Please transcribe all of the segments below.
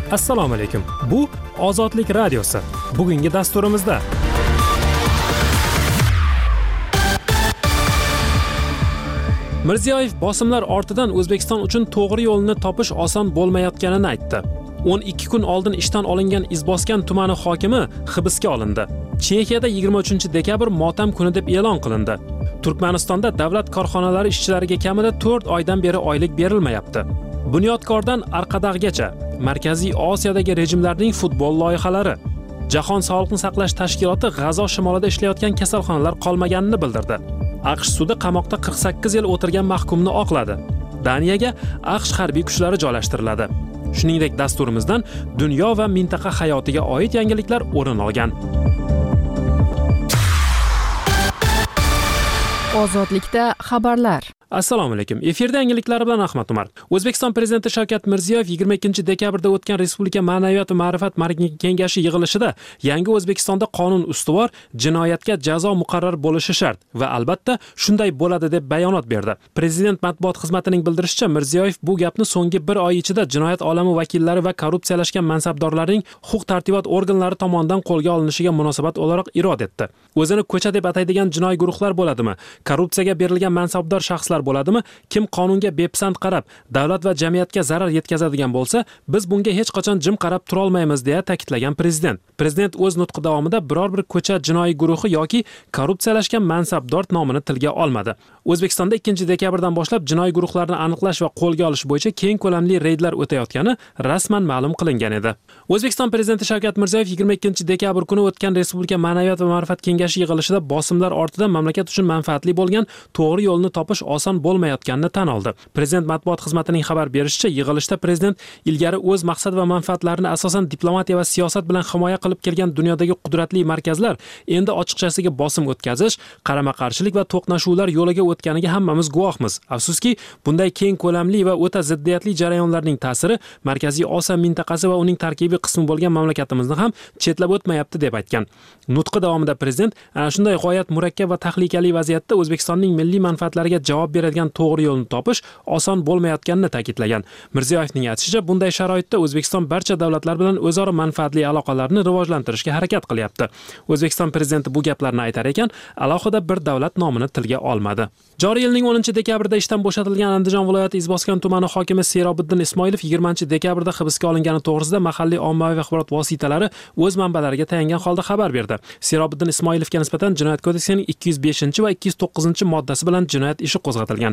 Assalomu alaykum. Bu Ozodlik radiosi. Bugungi dasturimizda Mirziyoyev bosimlar ortidan O'zbekiston uchun to'g'ri yo'lni topish oson bo'lmayotganini aytdi. 12 kun oldin ishdan olingan Izboskan tumani hokimi hibsga olindi. Chexiyada 23 dekabr motam kuni deb e'lon qilindi. Turkmanistonda davlat korxonalari ishchilariga kamida 4 oydan beri oylik berilmayapti. Bunyodkordan Arqadag'gacha Markaziy Osiyodagi rejimlarning futbol loyihalari. Jahon Sog'liqni saqlash tashkiloti G'azo shimolida ishlayotgan kasalxonalar qolmaganini bildirdi. AQSh sudi qamoqda 48 yil o'tirgan mahkumni oqladi. Daniyaga AQSh harbiy kuchlari joylashtiriladi. Shuningdek, dasturimizdan dunyo va mintaqa hayotiga oid yangiliklar o'rin olgan. Ozodlikda xabarlar. Assalomu alaykum. Efirda yangiliklar bilan Ahmad Umar. O'zbekiston prezidenti Shavkat Mirziyoyev 22 dekabrda o'tgan Respublika Ma'naviyat va ma'rifat kengashi yig'ilishida yangi O'zbekistonda qonun ustuvor, jinoyatga jazo muqarrar bo'lishi shart va albatta shunday bo'ladi deb bayonot berdi. Prezident matbuot xizmatining bildirishicha, Mirziyoyev bu gapni so'nggi bir oy ichida jinoyat olami vakillari va korrupsiyalashgan mansabdorlarning huquq-tartibot organlari tomonidan qo'lga olinishiga munosabat o'laroq irod etdi. O'zini ko'cha deb ataydigan jinoiy guruhlar bo'ladimi? Korrupsiyaga berilgan mansabdor shaxslar bo'ladimi? Kim qonunga bepisand qarab, davlat va jamiyatga zarar yetkazadigan bo'lsa, biz bunga hech qachon jim qarab tura olmaymiz deya ta'kidlagan prezident. Prezident o'z nutqi davomida biror bir ko'cha jinoiy guruhi yoki korrupsiyalashgan mansabdor nomini tilga olmadi. O'zbekistonda 2 dekabrdan boshlab jinoiy guruhlarni aniqlash va qo'lga olish bo'yicha keng ko'lamli reydlar o'tayotgani rasman ma'lum qilingan edi. O'zbekiston prezidenti Shavkat Mirziyoyev 22 dekabr kuni o'tgan Respublika Ma'naviyat va ma'rifat kengashi yig'ilishida bosimlar ortidan mamlakat uchun manfaatli bo'lgan to'g'ri yo'lni topish oson bo'lmayotganini tan oldi. Prezident matbuot xizmatining xabar berishicha, yig'ilishda prezident ilgari o'z maqsad va manfaatlarini asosan diplomatiya va siyosat bilan himoya qilib kelgan dunyodagi qudratli markazlar endi ochiqchasiga bosim o'tkazish, qarama-qarshilik va to'qnashuvlar yo'liga o'tganiga hammamiz guvohmiz. Afsuski, bunday keng ko'lamli va o'ta ziddiyatli jarayonlarning ta'siri Markaziy Osiyo mintaqasi va uning tarkibiy qismi bo'lgan mamlakatimizni ham chetlab o'tmayapti deb aytgan. Nutqi davomida prezident ana shunday g'oyat murakkab va tahlikali vaziyatda O'zbekistonning milliy manfaatlariga javob beradigan to'g'ri yo'lni topish oson bo'lmayotganini ta'kidlagan. Mirziyoyevning aytishicha, bunday sharoitda O'zbekiston barcha davlatlar bilan o'zaro manfaatli aloqalarni rivojlantirishga harakat qilyapti. O'zbekiston prezidenti bu gaplarni aytar ekan, alohida bir davlat nomini tilga olmadi. Joriy yilning 10 dekabrda ishdan bo'shatilgan Andijon viloyati Izboskan tumani hokimi Serobiddin Ismoilov 20 dekabrda hibsga olingani to'g'risida mahalliy ommaviy axborot vositalari o'z manbalariga tayangan holda xabar berdi. Serobiddin Ismoilovga nisbatan Jinoyat kodeksining 205 va 209 moddasi bilan jinoyat ishi qo'zg'atilgan.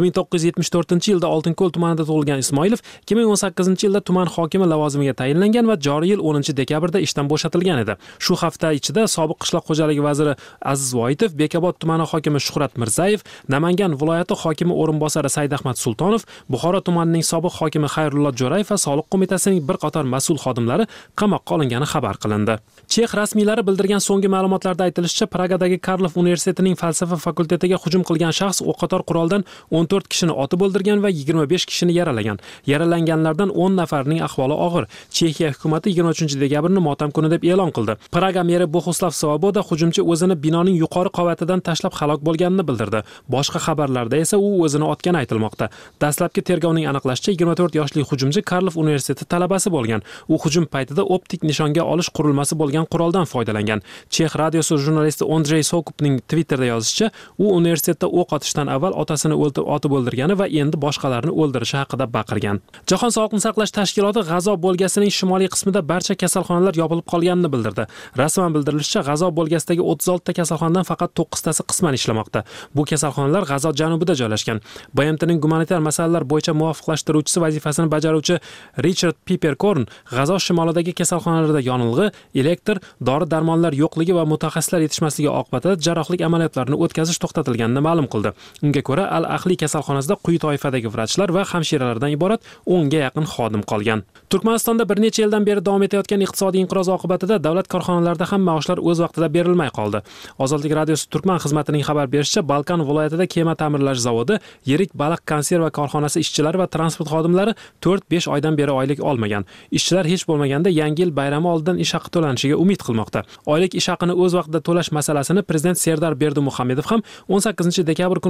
1974-yilda Oltinko'l tumanida tug'ilgan Ismoilov 2018-yilda tuman hokimi lavozimiga tayinlangan va joriy yil 10 dekabrda ishdan bo'shatilgan edi. Shu hafta ichida sobiq qishloq xo'jaligi vaziri Aziz Voitov, Bekobod tumani hokimi Shuhrat Mirzayev, Namangan viloyati hokimi o'rinbosari Saidahmad Sultonov, Buxoro tumanining sobiq hokimi Xayrullo Jo'rayev va soliq qo'mitasining bir qator mas'ul xodimlari qamoqqa olingani xabar qilindi. Chex rasmiylari bildirgan so'nggi ma'lumotlarda aytilishicha, Pragadagi Karlov universitetining falsafa fakultetiga hujum qilgan shaxs o'qotar quroldan 14 kishini otib o'ldirgan va 25 kishini yaralagan. Yaralanganlardan 10 nafarining ahvoli og'ir. Chexiya hukumati 23 dekabrni motam kuni deb e'lon qildi. Praga meri Bohuslav Svoboda hujumchi o'zini binoning yuqori qavatidan tashlab halok bo'lganini bildirdi. Boshqa xabarlarda esa u o'zini otgani aytilmoqda. Dastlabki tergovning aniqlashicha, 24 yoshli hujumchi Karlov universiteti talabasi bo'lgan. U hujum paytida optik nishonga olish qurilmasi bo'lgan quroldan foydalangan. Chex radiosi jurnalisti Andrey Sokupning Twitterda yozishicha, u universitetda o'q otishdan avval otasini otib o'ldirgani va endi boshqalarni o'ldirishi haqida baqirgan. Jahon Sog'liqni saqlash tashkiloti G'azo bo'lgasining shimoliy qismida barcha kasalxonalar yopilib qolganini bildirdi. Rasman bildirilishicha, G'azo bo'lgasidagi 36 ta kasalxonadan faqat 9 tasi qisman ishlamoqda. Bu kasalxonalar G'azo janubida joylashgan. BMTning gumanitar masalalar bo'yicha muvofiqlashtiruvchisi vazifasini bajaruvchi Richard Piperkorn G'azo shimolidagi kasalxonalarda yonilg'i, elektr, dori-darmonlar yo'qligi va mutaxassislar yetishmasligi oqibatida jarrohlik amaliyotlarini o'tkazish to'xtatilganini ma'lum qildi. Unga ko'ra, Al-Ahli kasalxonasida quyi toifadagi vrachlar va hamshiralardan iborat 10 ga yaqin xodim qolgan. Turkmanistonda bir necha yildan beri davom etayotgan iqtisodiy inqiroz oqibatida davlat korxonalarida ham maoshlar o'z vaqtida berilmay qoldi. Ozodlik radiosi Turkman xizmatining xabar berishicha, Balkan viloyatida kema ta'mirlash zavodi, yirik baliq konserva korxonasi ishchilari va transport xodimlari 4-5 oydan beri oylik olmagan. Ishchilar hech bo'lmaganda Yangi yil bayrami oldidan ish haqi to'lanishiga umid qilmoqda. Oylik ish haqini o'z vaqtida to'lash masalasini prezident Serdar Berdimuhamedov ham 18 dekabr kuni o'tgan hukumat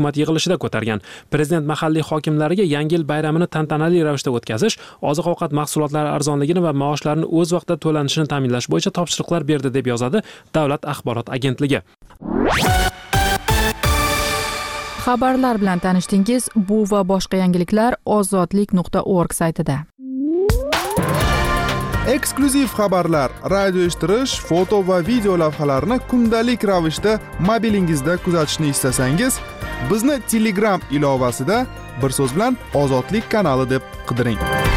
hukumat yig'ilishida ko'targan. Prezident mahalliy hokimlariga Yangi yil bayramini tantanali ravishda o'tkazish, oziq-ovqat mahsulotlari arzonligini va maoshlarini o'z vaqtida to'lanishini ta'minlash bo'yicha topshiriqlar berdi deb yozadi Davlat axborot agentligi. Xabarlar bilan tanishdingiz. Bu va boshqa yangiliklar ozodlik.org saytida. Eksklyuziv xabarlar, radio eshittirish, foto va video lavhalarni kundalik ravishda mobilingizda kuzatishni istasangiz, bizni Telegram ilovasida bir so'z bilan Ozodlik kanali deb qidiring.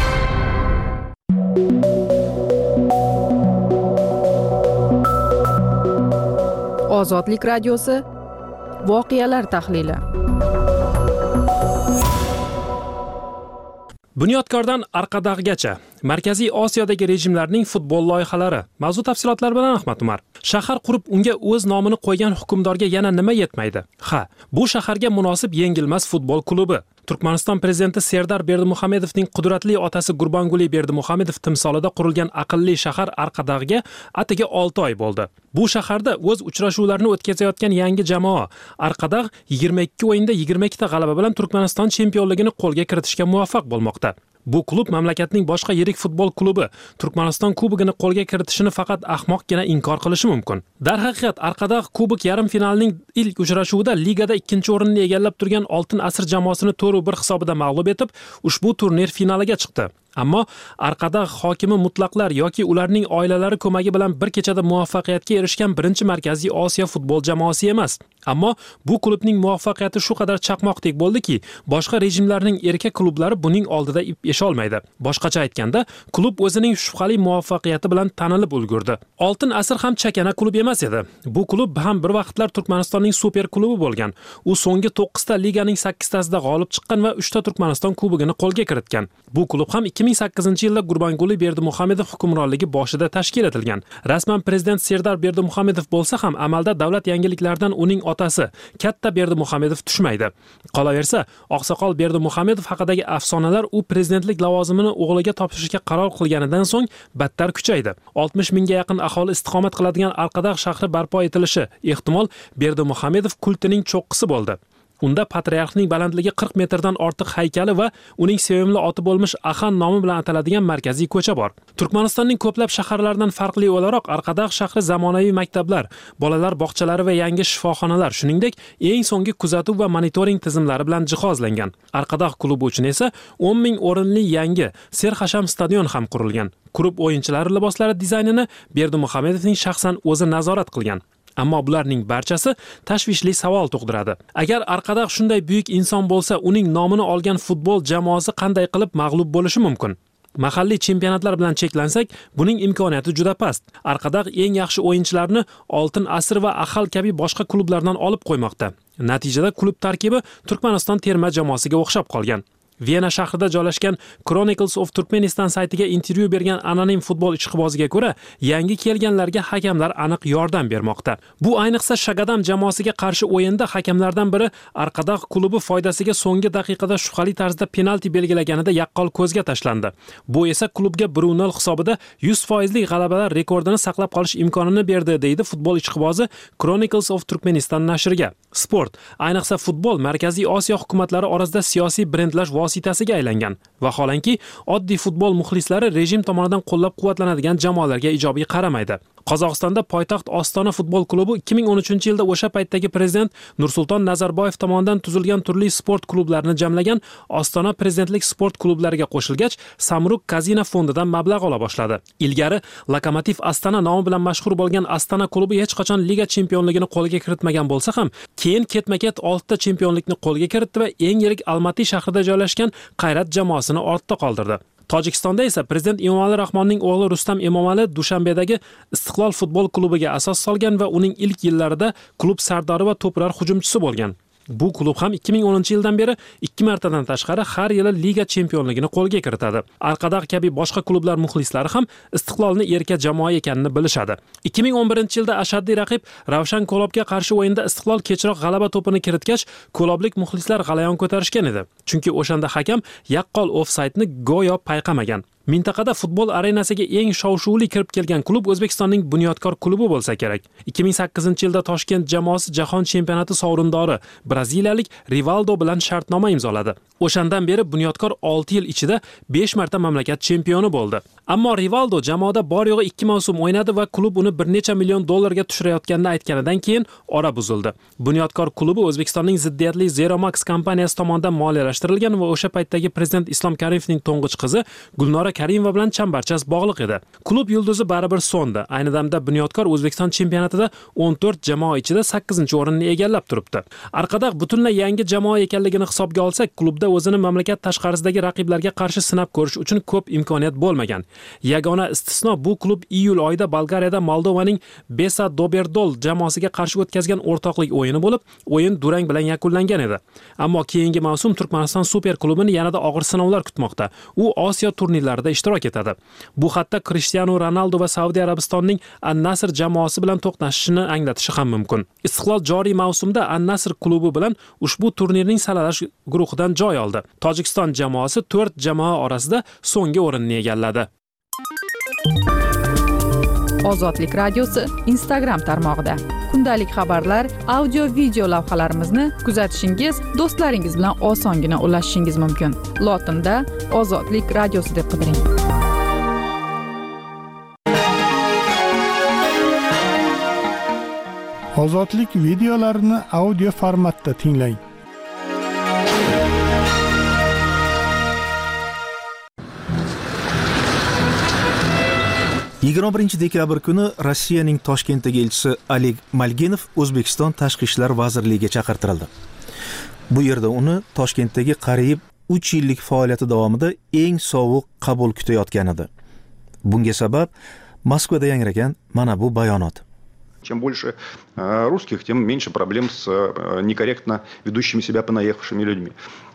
Ozodlik radiosi voqealar tahlili. Bunyodkordan Arqadag'gacha Markaziy Osiyodagi rejimlarning futbol loyihalari. Mavzu tafsilotlari bilan Ahmad Umar. Shahar qurib unga o'z nomini qo'ygan hukmdorga yana nima yetmaydi? Bu shaharga munosib yengilmas futbol klubi. Turkmaniston prezidenti Serdar Berdimuhamedovning qudratli otasi Gurbanguli Berdimuhamedov timsolida qurilgan aqlli shahar Arqadag'ga atigi 6 oy bo'ldi. Bu shaharda o'z uchrashuvlarini o'tkazayotgan yangi jamoa Arqadag' 22 o'yinda 22 ta g'alaba bilan Turkmaniston chempionligini qo'lga kiritishga muvaffaq bo'lmoqda. Bu klub mamlakatning boshqa yirik futbol klubi Turkmaniston kubogini qo'lga kiritishini faqat ahmoqgina inkor qilishi mumkin. Darhaqiqat Arqadag' kubok yarim finalining ilk uchrashuvida ligada 2-o'rinni egallab turgan Oltin asr jamoasini 4-1 hisobida mag'lub etib, ushbu turnir finaliga chiqdi. Ammo Arqadag' hokimi mutlaqlar yoki ularning oilalari ko'magi bilan bir kechada muvaffaqiyatga erishgan birinchi Markaziy Osiyo futbol jamoasi emas. Ammo bu klubning muvaffaqiyati shu qadar chaqmoqdek bo'ldiki, boshqa rejimlarning erkak klublari buning oldida ip esholmaydi. Boshqacha aytganda, klub o'zining shubhali muvaffaqiyati bilan tanilib ulgurdi. Oltin asr ham chakana klub emas edi. Bu klub ham bir vaqtlar Turkmanistonning super klubi bo'lgan. U so'nggi 9 ta liganing 8 tasida g'olib chiqqan va 3 ta Turkmaniston kubogini qo'lga kiritgan. Bu klub ham 2008-yilda Gurbanguli Berdimuhamedov hukmronligi boshida tashkil etilgan. Rasman prezident Serdar Berdimuhamedov bo'lsa ham amalda davlat yangiliklaridan uning otasi Katta Berdimuhamedov tushmaydi. Qolaversa, oqsoqol Berdimuhamedov haqidagi afsonalar u prezidentlik lavozimini o'g'liga topshirishga qaror qilganidan so'ng battar kuchaydi. 60 mingga yaqin aholi istiqomat qiladigan Arqadag' shahri barpo etilishi ehtimol Berdimuhamedov kultining cho'qqisi bo'ldi. Unda patriarxning balandligi 40 metrdan ortiq haykali va uning sevimli oti bo'lmish Axan nomi bilan ataladigan markaziy ko'cha bor. Turkmanistonning ko'plab shaharlaridan farqli o'laroq Arqadag' shahri zamonaviy maktablar, bolalar bog'chalari va yangi shifoxonalar, shuningdek, eng so'nggi kuzatuv va monitoring tizimlari bilan jihozlangan. Arqadag' klubi uchun esa 10 ming o'rinli yangi Serxasham stadion ham qurilgan. Klub o'yinchilari liboslari dizaynini Berdimuhamedovning shaxsan o'zi nazorat qilgan. Ammo bularning barchasi tashvishli savol tug'diradi. Agar Arqadag' shunday buyuk inson bo'lsa, uning nomini olgan futbol jamoasi qanday qilib mag'lub bo'lishi mumkin? Mahalliy chempionatlar bilan cheklansak, buning imkoniyati juda past. Arqadag' eng yaxshi o'yinchilarni Oltin asr va Ahal kabi boshqa klublardan olib qo'ymoqda. Natijada klub tarkibi Turkmaniston terma jamoasiga o'xshab qolgan. Viyana shahrida joylashgan Chronicles of Turkmenistan saytiga intervyu bergan anonim futbol ishqiboziga ko'ra, yangi kelganlarga hakamlar aniq yordam bermoqda. Bu ayniqsa Shagadam jamoasiga qarshi o'yinda hakamlardan biri Arqadag' klubi foydasiga so'nggi daqiqada shubhali tarzda penalti belgilaganida yaqqol ko'zga tashlandi. Bu esa klubga 1-0 hisobida 100% g'alabalar rekordini saqlab qolish imkonini berdi, deydi futbol ishqibozi Chronicles of Turkmenistan nashriga. Sport, ayniqsa futbol Markaziy Osiyo hukumatlari orasida siyosiy brendlash vositasiga aylangan. Vaholanki, oddiy futbol muxlislari rejim tomonidan qo'llab-quvvatlanadigan jamoalarga ijobiy qaramaydi. Qozog'istonda poytaxt Ostona futbol klubi 2013-yilda o'sha paytdagi prezident Nursulton Nazarboyev tomonidan tuzilgan turli sport klublarini jamlagan Ostona prezidentlik sport klublariga qo'shilgach, Samruk Kazino fondidan mablag' ola boshladi. Ilgari Lokomotiv Astana nomi bilan mashhur bo'lgan Astana klubi hech qachon liga chempionligini qo'lga kiritmagan bo'lsa ham, keyin ketma-ket 6 ta chempionlikni qo'lga kiritdi va eng yirik Almaty shahrida joylashgan Qayrat jamoasini ortda qoldirdi. Tojikistonda esa prezident Emomali Rahmonning o'g'li Rustam Emomali Dushanbedagi Istiqlol futbol klubiga asos solgan va uning ilk yillarida klub sardori va to'plar hujumchisi bo'lgan. Bu klub ham 2010-yildan beri 2 martadan tashqari har yili liga chempionligini qo'lga kiritadi. Arqadag' kabi boshqa klublar muxlislari ham Istiqlolni erka jamoa ekanini bilishadi. 2011-yilda ashaddiy raqib Ravshan Kolobga qarshi o'yinda Istiqlol kechroq g'alaba to'pini kiritgach, koloblik muxlislar g'alayon ko'tarishgan edi. Chunki o'shanda hakam yaqqol ofsaydni go'yo payqamagan. Mintaqada futbol arenasiga eng shov-shuvli kirib kelgan klub O'zbekistonning Bunyodkor klubi bo'lsa kerak. 2008-yilda Toshkent jamoasi jahon chempionati sovrindori braziliyalik Rivaldo bilan shartnoma imzoladi. O'shandan beri Bunyodkor 6 yil ichida 5 marta mamlakat chempioni bo'ldi. Ammo Rivaldo jamoada bor yo'g'i 2 mavsum o'ynadi va klub uni bir necha million dollarga tushirayotganini aytganidan keyin ora buzildi. Bunyodkor klubi O'zbekistonning ziddiyatli Zeromax kompaniyasi tomonidan moliyalashtirilgan va o'sha paytdagi prezident Islom Karimovning to'ng'ich qizi Gulnora Karimova bilan chambarchas bog'liq edi. Klub yulduzi baribir so'ndi. Ayni damda Bunyodkor O'zbekiston chempionatida 14 jamoa ichida 8-o'rinni egallab turibdi. Arqada butunlay yangi jamoa ekanligini hisobga olsak, klubda o'zini mamlakat tashqarisidagi raqiblarga qarshi sinab ko'rish uchun ko'p imkoniyat bo'lmagan. Yagona istisno bu klub iyul oyida Bolgariyada Moldovaning Besa Doberdol jamoasiga qarshi o'tkazgan o'rtoqlik o'yini bo'lib, o'yin durang bilan yakunlangan edi. Ammo keyingi mavsum Turkmaniston super klubini yanada og'ir sinovlar kutmoqda. U Osiyo turnirlarida ishtirok etadi. Bu hatto Cristiano Ronaldo va Saudiya Arabistonining An-Nasr jamoasi bilan to'qnashishini anglatishi ham mumkin. Istiqlol joriy mavsumda An-Nasr klubi bilan ushbu turnirning saralash guruhidan joy oldi. Tojikiston jamoasi 4 jamoa orasida so'nggi o'rinni egalladi. Ozodlik radiosi Instagram tarmog'ida. Kundalik xabarlar, audio video lavhalarimizni kuzatishingiz, do'stlaringiz bilan osongina ulashishingiz mumkin. Lotinda Ozodlik radiosi deb qidiring. Ozodlik videolarini audio formatda tinglang. dekabr kuni Rossiyaning Toshkentdagi elchisi Oleg Malginov O'zbekiston Tashqi ishlar vazirligiga chaqirtirildi. Bu yerda uni Toshkentdagi qariyb 3 yillik faoliyati davomida eng sovuq qabul kutayotgan edi. Bunga sabab Moskvada yangragan mana bu bayonot. Чем больше русских, тем меньше проблем с некорректно ведущими себя понаехавшими людьми.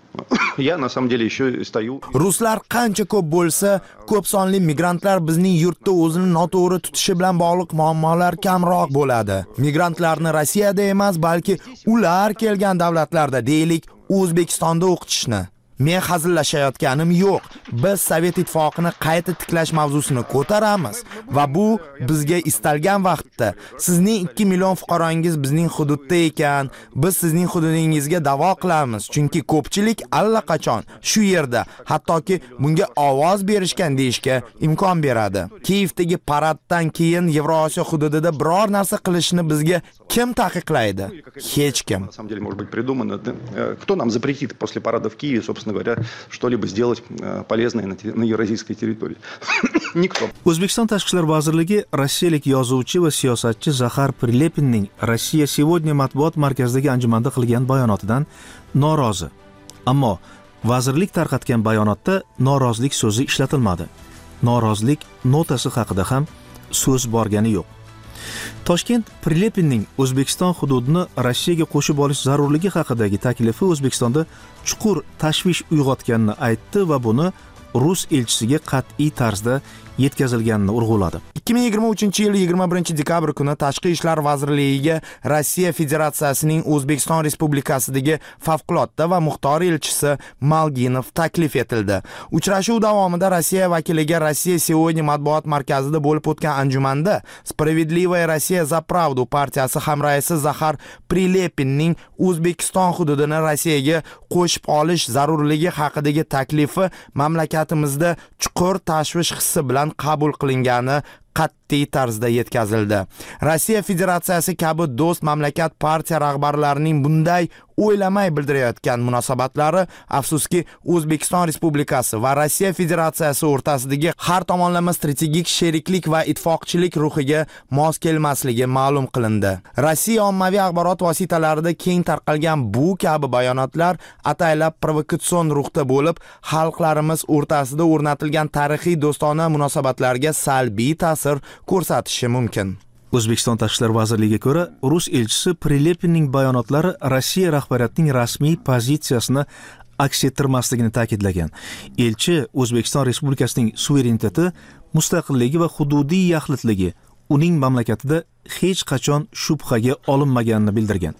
Я на самом деле еще стою. Ruslar qancha ko'p bo'lsa, ko'p sonli migrantlar bizning yurtda o'zini noto'g'ri tutishi bilan bog'liq muammolar kamroq bo'ladi. Migrantlarni Rossiyada emas, balki ular kelgan davlatlarda, deylik, O'zbekistonda o'qitishni. Men hazillashayotganim yo'q. Biz Sovet ittifoqini qayta tiklash mavzusini ko'taramiz va bu bizga istalgan vaqtda sizning 2 million fuqarongiz bizning hududda ekan, biz sizning hududingizga da'vo qilamiz, chunki ko'pchilik allaqachon shu yerda, hattoki bunga ovoz berishgan deyishga imkon beradi. Kiyevdagi paraddan keyin Yevrosiyo hududida biror narsa qilishni bizga kim taqiqlaydi? Hech kim. На самом деле, может быть, придумано. Кто нам запретит после парада в Киеве, собственно говоря, что-либо сделать полезное на евразийской территории? Никто. O'zbekiston Tashqi ishlar vazirligi rossiyalik yozuvchi va siyosatchi Zaxar Prilepinning Rossiya Сегодня matbuot markazidagi anjumanda qilgan bayonotidan norozi. Ammo vazirlik tarqatgan bayonotda norozilik so'zi ishlatilmadi. Norozilik notasi haqida ham so'z borgani yo'q. Toshkent Prilepinning O'zbekiston hududini Rossiyaga qo'shib olish zarurligi haqidagi taklifi O'zbekistonda chuqur tashvish uyg'otganini aytdi va buni rus elchisiga qat'iy tarzda yetkazilganini urg'uladi. 2023-yil 21 dekabr kuni Tashqi ishlar vazirligiga Rossiya Federatsiyasining O'zbekiston Respublikasidagi favqulodda va muxtor elchisi Malginov taklif etildi. Uchrashuv davomida Rossiya vakiliga Rossiya Сегодня matbuot markazida bo'lib o'tgan anjumanda Справедливая Россия за правду partiyasi hamraisi Zaxar Prilepinning O'zbekiston hududini Rossiyaga qo'shib olish zarurligi haqidagi taklifi mamlakatimizda chuqur tashvish hissi bilan qabul qilingani qat'iy tarzda yetkazildi. Rossiya Federatsiyasi kabi do'st mamlakat partiya rahbarlarining bunday o'ylamay bildirayotgan munosabatlari afsuski O'zbekiston Respublikasi va Rossiya Federatsiyasi o'rtasidagi har tomonlama strategik sheriklik va ittifoqchilik ruhiga mos kelmasligi ma'lum qilindi. Rossiya ommaviy axborot vositalarida keng tarqalgan bu kabi bayonotlar ataylab provokatsion ruhda bo'lib, xalqlarimiz o'rtasida o'rnatilgan tarixiy do'stona munosabatlarga salbiy ta'sir ko'rsatishi mumkin. O'zbekiston Tashqi ishlar vazirligiga ko'ra, rus elchisi Prilepinning bayonotlari Rossiya rahbariyatining rasmiy pozitsiyasini aks ettirmasligini ta'kidlagan. Elchi O'zbekiston Respublikasining suvereniteti, mustaqilligi va hududiy yaxlitligi uning mamlakatida hech qachon shubhaga olinmaganini bildirgan.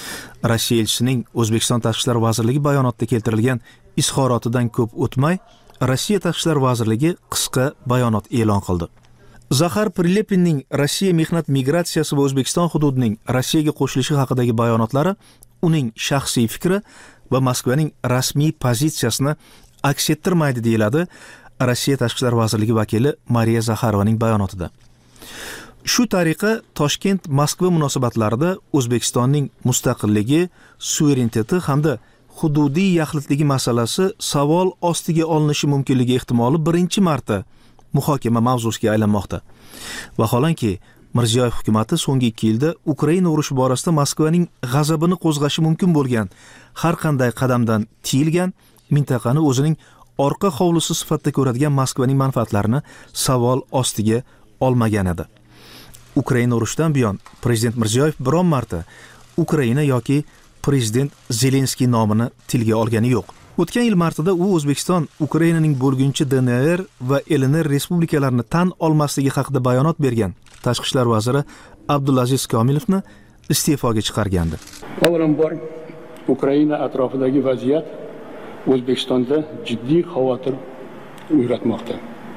Rossiya elchisining O'zbekiston Tashqi ishlar vazirligi bayonotida keltirilgan izhorotidan ko'p o'tmay, Rossiya Tashqi ishlar vazirligi qisqa bayonot e'lon qildi. Zaxar Prilepinning Rossiya mehnat migratsiyasi va O'zbekiston hududining Rossiyaga qo'shilishi haqidagi bayonotlari uning shaxsiy fikri va Moskvaning rasmiy pozitsiyasini aks ettirmaydi deyiladi Rossiya Tashqi ishlar vazirligi vakili Mariya Zaxarovaning bayonotida. Shu tariqa Toshkent Moskva munosabatlarida O'zbekistonning mustaqilligi, suvereniteti hamda hududiy yaxlitligi masalasi savol ostiga olinishi mumkinligi ehtimoli birinchi marta muhokama mavzusiga aylanmoqda. Vaholanki, Mirziyoyev hukumatı so'nggi 2 yilda Ukraina urushi borasida Moskvaning g'azabini qo'zg'ashi mumkin bo'lgan har qanday qadamdan tiyilgan, mintaqani o'zining orqa hovlisi sifatida ko'radigan Moskvaning manfaatlarini savol ostiga olmagan edi. Ukraina urushidan buyon prezident Mirziyoyev biron marta Ukraina yoki prezident Zelenskiy nomini tilga olgani yo'q. O'tgan yil martida u O'zbekiston Ukrainaning bo'lgunchi DNR va LNR respublikalarini tan olmasligi haqida bayonot bergan Tashqi ishlar vaziri Abdulaziz Komilovni iste'foga chiqargandi. Avvalambor Ukraina atrofidagi vaziyat O'zbekistonda jiddiy xavotir uyg'otmoqda.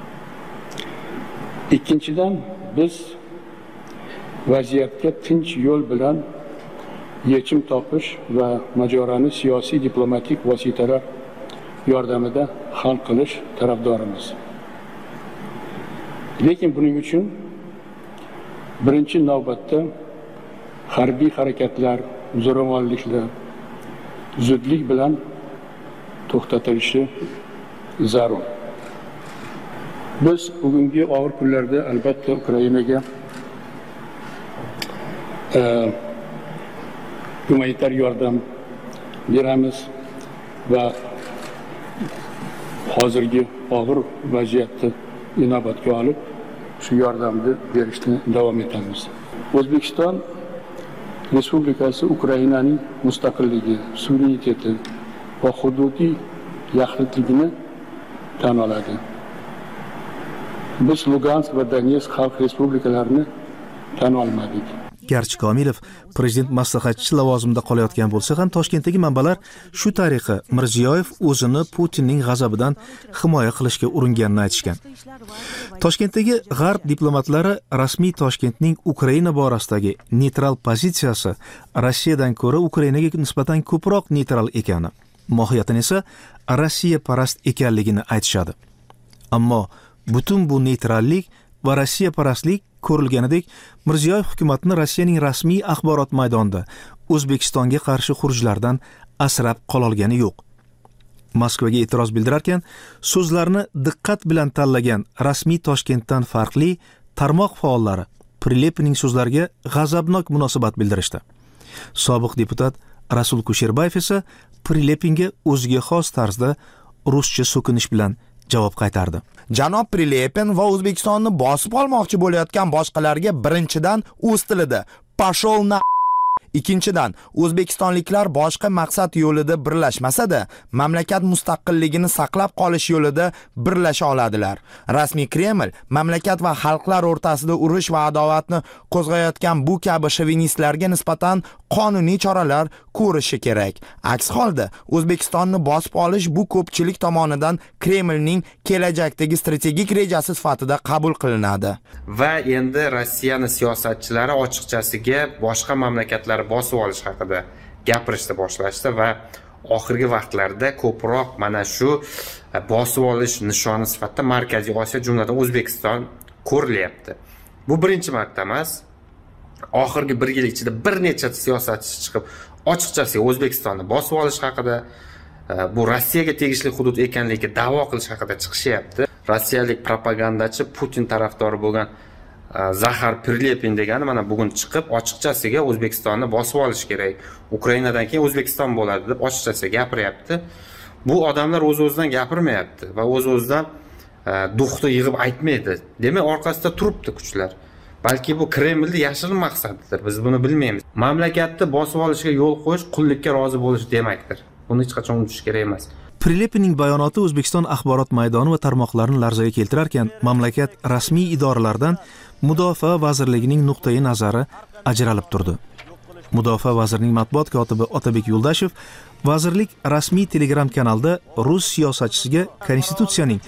Ikkinchidan, biz vaziyatga tinch yo'l bilan yechim topish va mojaroni siyosiy diplomatik vositalar yordamida hal qilish tarafdorimiz. Lekin buning uchun birinchi navbatda harbiy harakatlar, zo'ravonliklar zudlik bilan to'xtatilishi zarur. Biz bugungi og'ir kunlarda albatta Ukrainaga humanitar yordam beramiz va hozirgi og'ir vaziyatni inobatga olib, shu yordamni berishni davom etamiz. O'zbekiston Respublikasi Ukrainaning mustaqilligi, suvereniteti va hududiy yaxlitligini tan oladi. Biz Lugansk va Donetsk xalq respublikalarini tan olmadik. Garchi Komilov prezident maslahatchisi lavozimida qolayotgan bo'lsa ham, Toshkentdagi manbalar shu tariqa Mirziyoyev o'zini Putinning g'azabidan himoya qilishga uringanini aytishgan. Toshkentdagi g'arb diplomatlari rasmiy Toshkentning Ukraina borasidagi neytral pozitsiyasi Rossiyadan ko'ra Ukrainaga nisbatan ko'proq neytral ekani, mohiyatan esa Rossiya parast ekanligini aytishadi. Ammo butun bu neytrallik va Rossiya parastlik ko'rilganidek Mirziyoyev hukumatini Rossiyaning rasmiy axborot maydonida O'zbekistonga qarshi xurujlardan asrab qololgani yo'q. Moskvaga e'tiroz bildirarkan, so'zlarni diqqat bilan tanlagan rasmiy Toshkentdan farqli tarmoq faollari Prilepinning so'zlariga g'azabnok munosabat bildirishdi. Sobiq deputat Rasul Kusherbayev esa Prilepinga o'ziga xos tarzda ruscha so'kinish bilan javob qaytardi. Janob Prilepin va O'zbekistonni bosib olmoqchi bo'layotgan boshqalarga birinchidan o'z tilida "Pashol na". Ikkinchidan, O'zbekistonliklar boshqa maqsad yo'lida birlashmasa-da, mamlakat mustaqilligini saqlab qolish yo'lida birlasha oladilar. Rasmiy Kreml mamlakat va xalqlar o'rtasida urush va adovatni qo'zg'ayotgan bu kabi shovinistlarga nisbatan qonuniy choralar ko'rishi kerak. Aks holda O'zbekistonni bosib olish bu ko'pchilik tomonidan Kremlning kelajakdagi strategik rejasi sifatida qabul qilinadi. Va endi Rossiyaning siyosatchilari ochiqchasiga boshqa mamlakatlar bosib olish haqida gapirishni boshlashdi va oxirgi vaqtlarda ko'proq mana shu bosib olish nishoni sifatida Markaziy Osiyo, jumladan O'zbekiston ko'rilyapti. Bu birinchi marta emas. Oxirgi 1 yil ichida bir necha siyosatchi chiqib ochiqchasiga O'zbekistonni bosib olish haqida, bu Rossiyaga tegishli hudud ekanligiga da'vo qilish haqida chiqishyapti. Rossiyalik propagandachi Putin tarafdori bo'lgan Zaxar Prilepin degani mana bugun chiqib ochiqchasiga O'zbekistonni bosib olish kerak, Ukrainadan keyin O'zbekiston bo'ladi deb ochiqchasiga gapiryapti. Bu odamlar o'z-o'zidan gapirmayapti va o'z-o'zidan duxni yig'ib aytmaydi. Demak, orqasida turibdi kuchlar. Balki bu Kremlning yashirin maqsadidir, biz buni bilmaymiz. Mamlakatni bosib olishga yo'l qo'yish qullikka rozi bo'lish demakdir. Buni hech qachon unutish kerak emas. Prilepinning bayonoti O'zbekiston axborot maydoni va tarmoqlarini larzaga keltirarkan, mamlakat rasmiy idoralaridan Mudofaa vazirligining nuqtai nazari ajralib turdi. Mudofaa vazirining matbuot kotibi Otabek Yo'ldashev Vazirlik rasmiy Telegram kanalida rus siyosatchisiga Konstitutsiyaning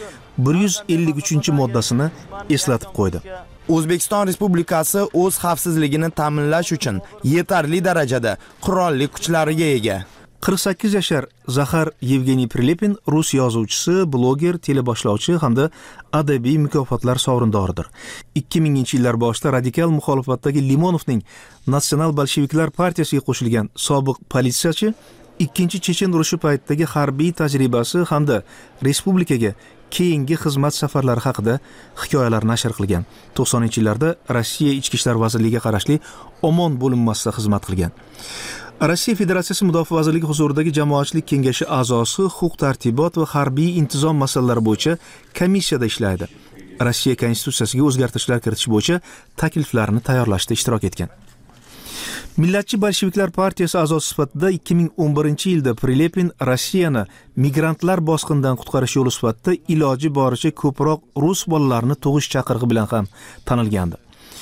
153-moddasini eslatib qo'ydi. O'zbekiston Respublikasi o'z xavfsizligini ta'minlash uchun yetarli darajada qurolli kuchlariga ega. 48 yashar Zaxar Yevgeniy Prilepin rus yozuvchisi, bloger, teleboshlovchi hamda adabiy mukofotlar sovrindoridir. 2000-yillar boshida radikal muxolifatdagi Limonovning Nasional bolsheviklar partiyasiga qo'shilgan sobiq politsiyachi ikkinchi Chechen urushi paytidagi harbiy tajribasi hamda respublikaga keyingi xizmat safarlari haqida hikoyalar nashr qilgan. 90-yillarda Rossiya Ichki ishlar vazirligiga qarashli Omon bo'linmasida xizmat qilgan. Rossiya Federatsiyasi Mudofaa vazirligi huzuridagi jamoatchilik kengashi a'zosi, huquq-tartibot va harbiy intizom masalalari bo'yicha komissiyada ishlaydi. Rossiya konstitutsiyasiga o'zgartirishlar kiritish bo'yicha takliflarni tayyorlashda ishtirok etgan. Millatchi bolsheviklar partiyasi a'zosi sifatida 2011-yilda Prilepin Rossiyani migrantlar bosqinidan qutqarish yo'li sifatida iloji boricha ko'proq rus bolalarini tug'ish chaqirig'i bilan ham tanilgandi.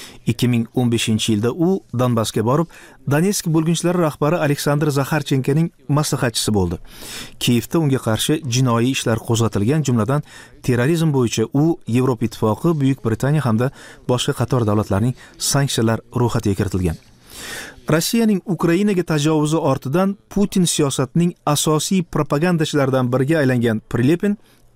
2015-yilda u Donbassga borib, Donetsk bo'lginchilari rahbari Aleksandr Zaxarchenkoning maslahatchisi bo'ldi. Kiyevda unga qarshi jinoiy ishlar qo'zg'atilgan, jumladan terrorizm bo'yicha u Yevropa Ittifoqi, Buyuk Britaniya hamda boshqa qator davlatlarning sanksiyalar ro'yxatiga kiritilgan. Rossiyaning Ukrainaga tajovuzi ortidan Putin siyosatining asosiy propagandachilaridan biriga aylangan Prilepin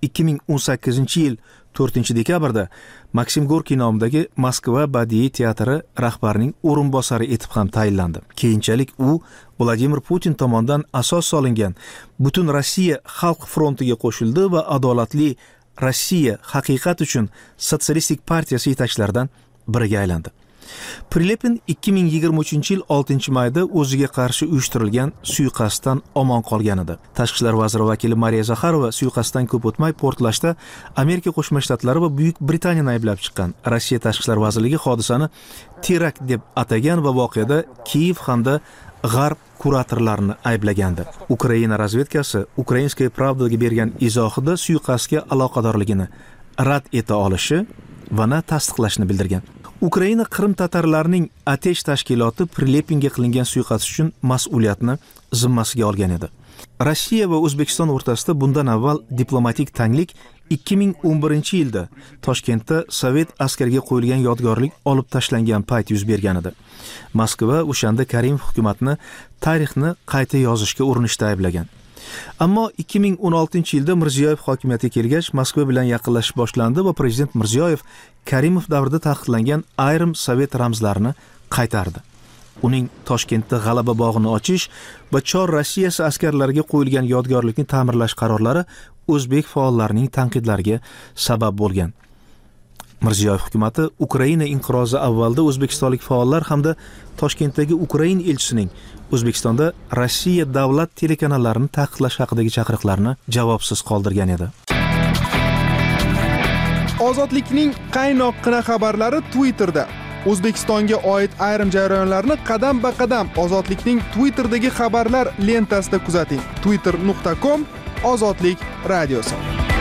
2018-yil 4-dekabrda Maksim Gorkiy nomidagi Moskva badiiy teatri rahbarining o'rinbosari etib ham tayinlandi. Keyinchalik u Vladimir Putin tomonidan asos solingan Butun Rossiya xalq frontiga qo'shildi va adolatli Rossiya haqiqat uchun sotsialistik partiyasi yetakchilaridan biriga aylandi. Prilepin 2023-yil 6-mayda o'ziga qarshi uyushtirilgan suiqasddan omon qolgan edi. Tashqi ishlar vaziri vakili Mariya Zaxarova suiqasddan ko'p o'tmay portlashda Amerika Qo'shma Shtatlari va Buyuk Britaniyani ayblab chiqqan. Rossiya Tashqi ishlar vazirligi hodisani terakt deb atagan va voqeada Kiyev hamda G'arb kuratorlarini ayblagandi. Ukraina razvedkasi Ukrainskaya Pravdaga bergan izohida suiqasdga aloqadorligini rad eta olishi va tasdiqlashni bildirgan. Ukraina Qrim tatarlarining Atesh tashkiloti Prilepinga qilingan suiqasd uchun mas'uliyatni zimmasiga olgan edi. Rossiya va O'zbekiston o'rtasida bundan avval diplomatik tanglik 2011-yilda Toshkentda Sovet askariga qo'yilgan yodgorlik olib tashlangan payt yuz bergan edi. Moskva o'shanda Karimov hukumatini tarixni qayta yozishga urinishda ayblagan. Ammo 2016-yilda Mirziyoyev hokimiyatga kelgach, Moskva bilan yaqinlashish boshlandi va prezident Mirziyoyev Karimov davrida taqiqlangan ayrim sovet ramzlarini qaytardi. Uning Toshkentda G'alaba bog'ini ochish va Chor Rossiyasi askarlariga qo'yilgan yodgorlikni ta'mirlash qarorlari o'zbek faollarining tanqidlariga sabab bo'lgan. Mirziyoyev hukumatı Ukraina inqirozi avvalda o'zbekistonlik faollar hamda Toshkentdagi Ukraina elchisining O'zbekistonda Rossiya davlat telekanallarini taqiqlash haqidagi chaqiriqlarni javobsiz qoldirgan edi. Ozodlikning qaynoqqina xabarlari Twitterda. O'zbekistonga oid ayrim jarayonlarni qadam-ba-qadam Ozodlikning Twitterdagi xabarlar lentasida kuzating. twitter.com/ozodlik radiosi.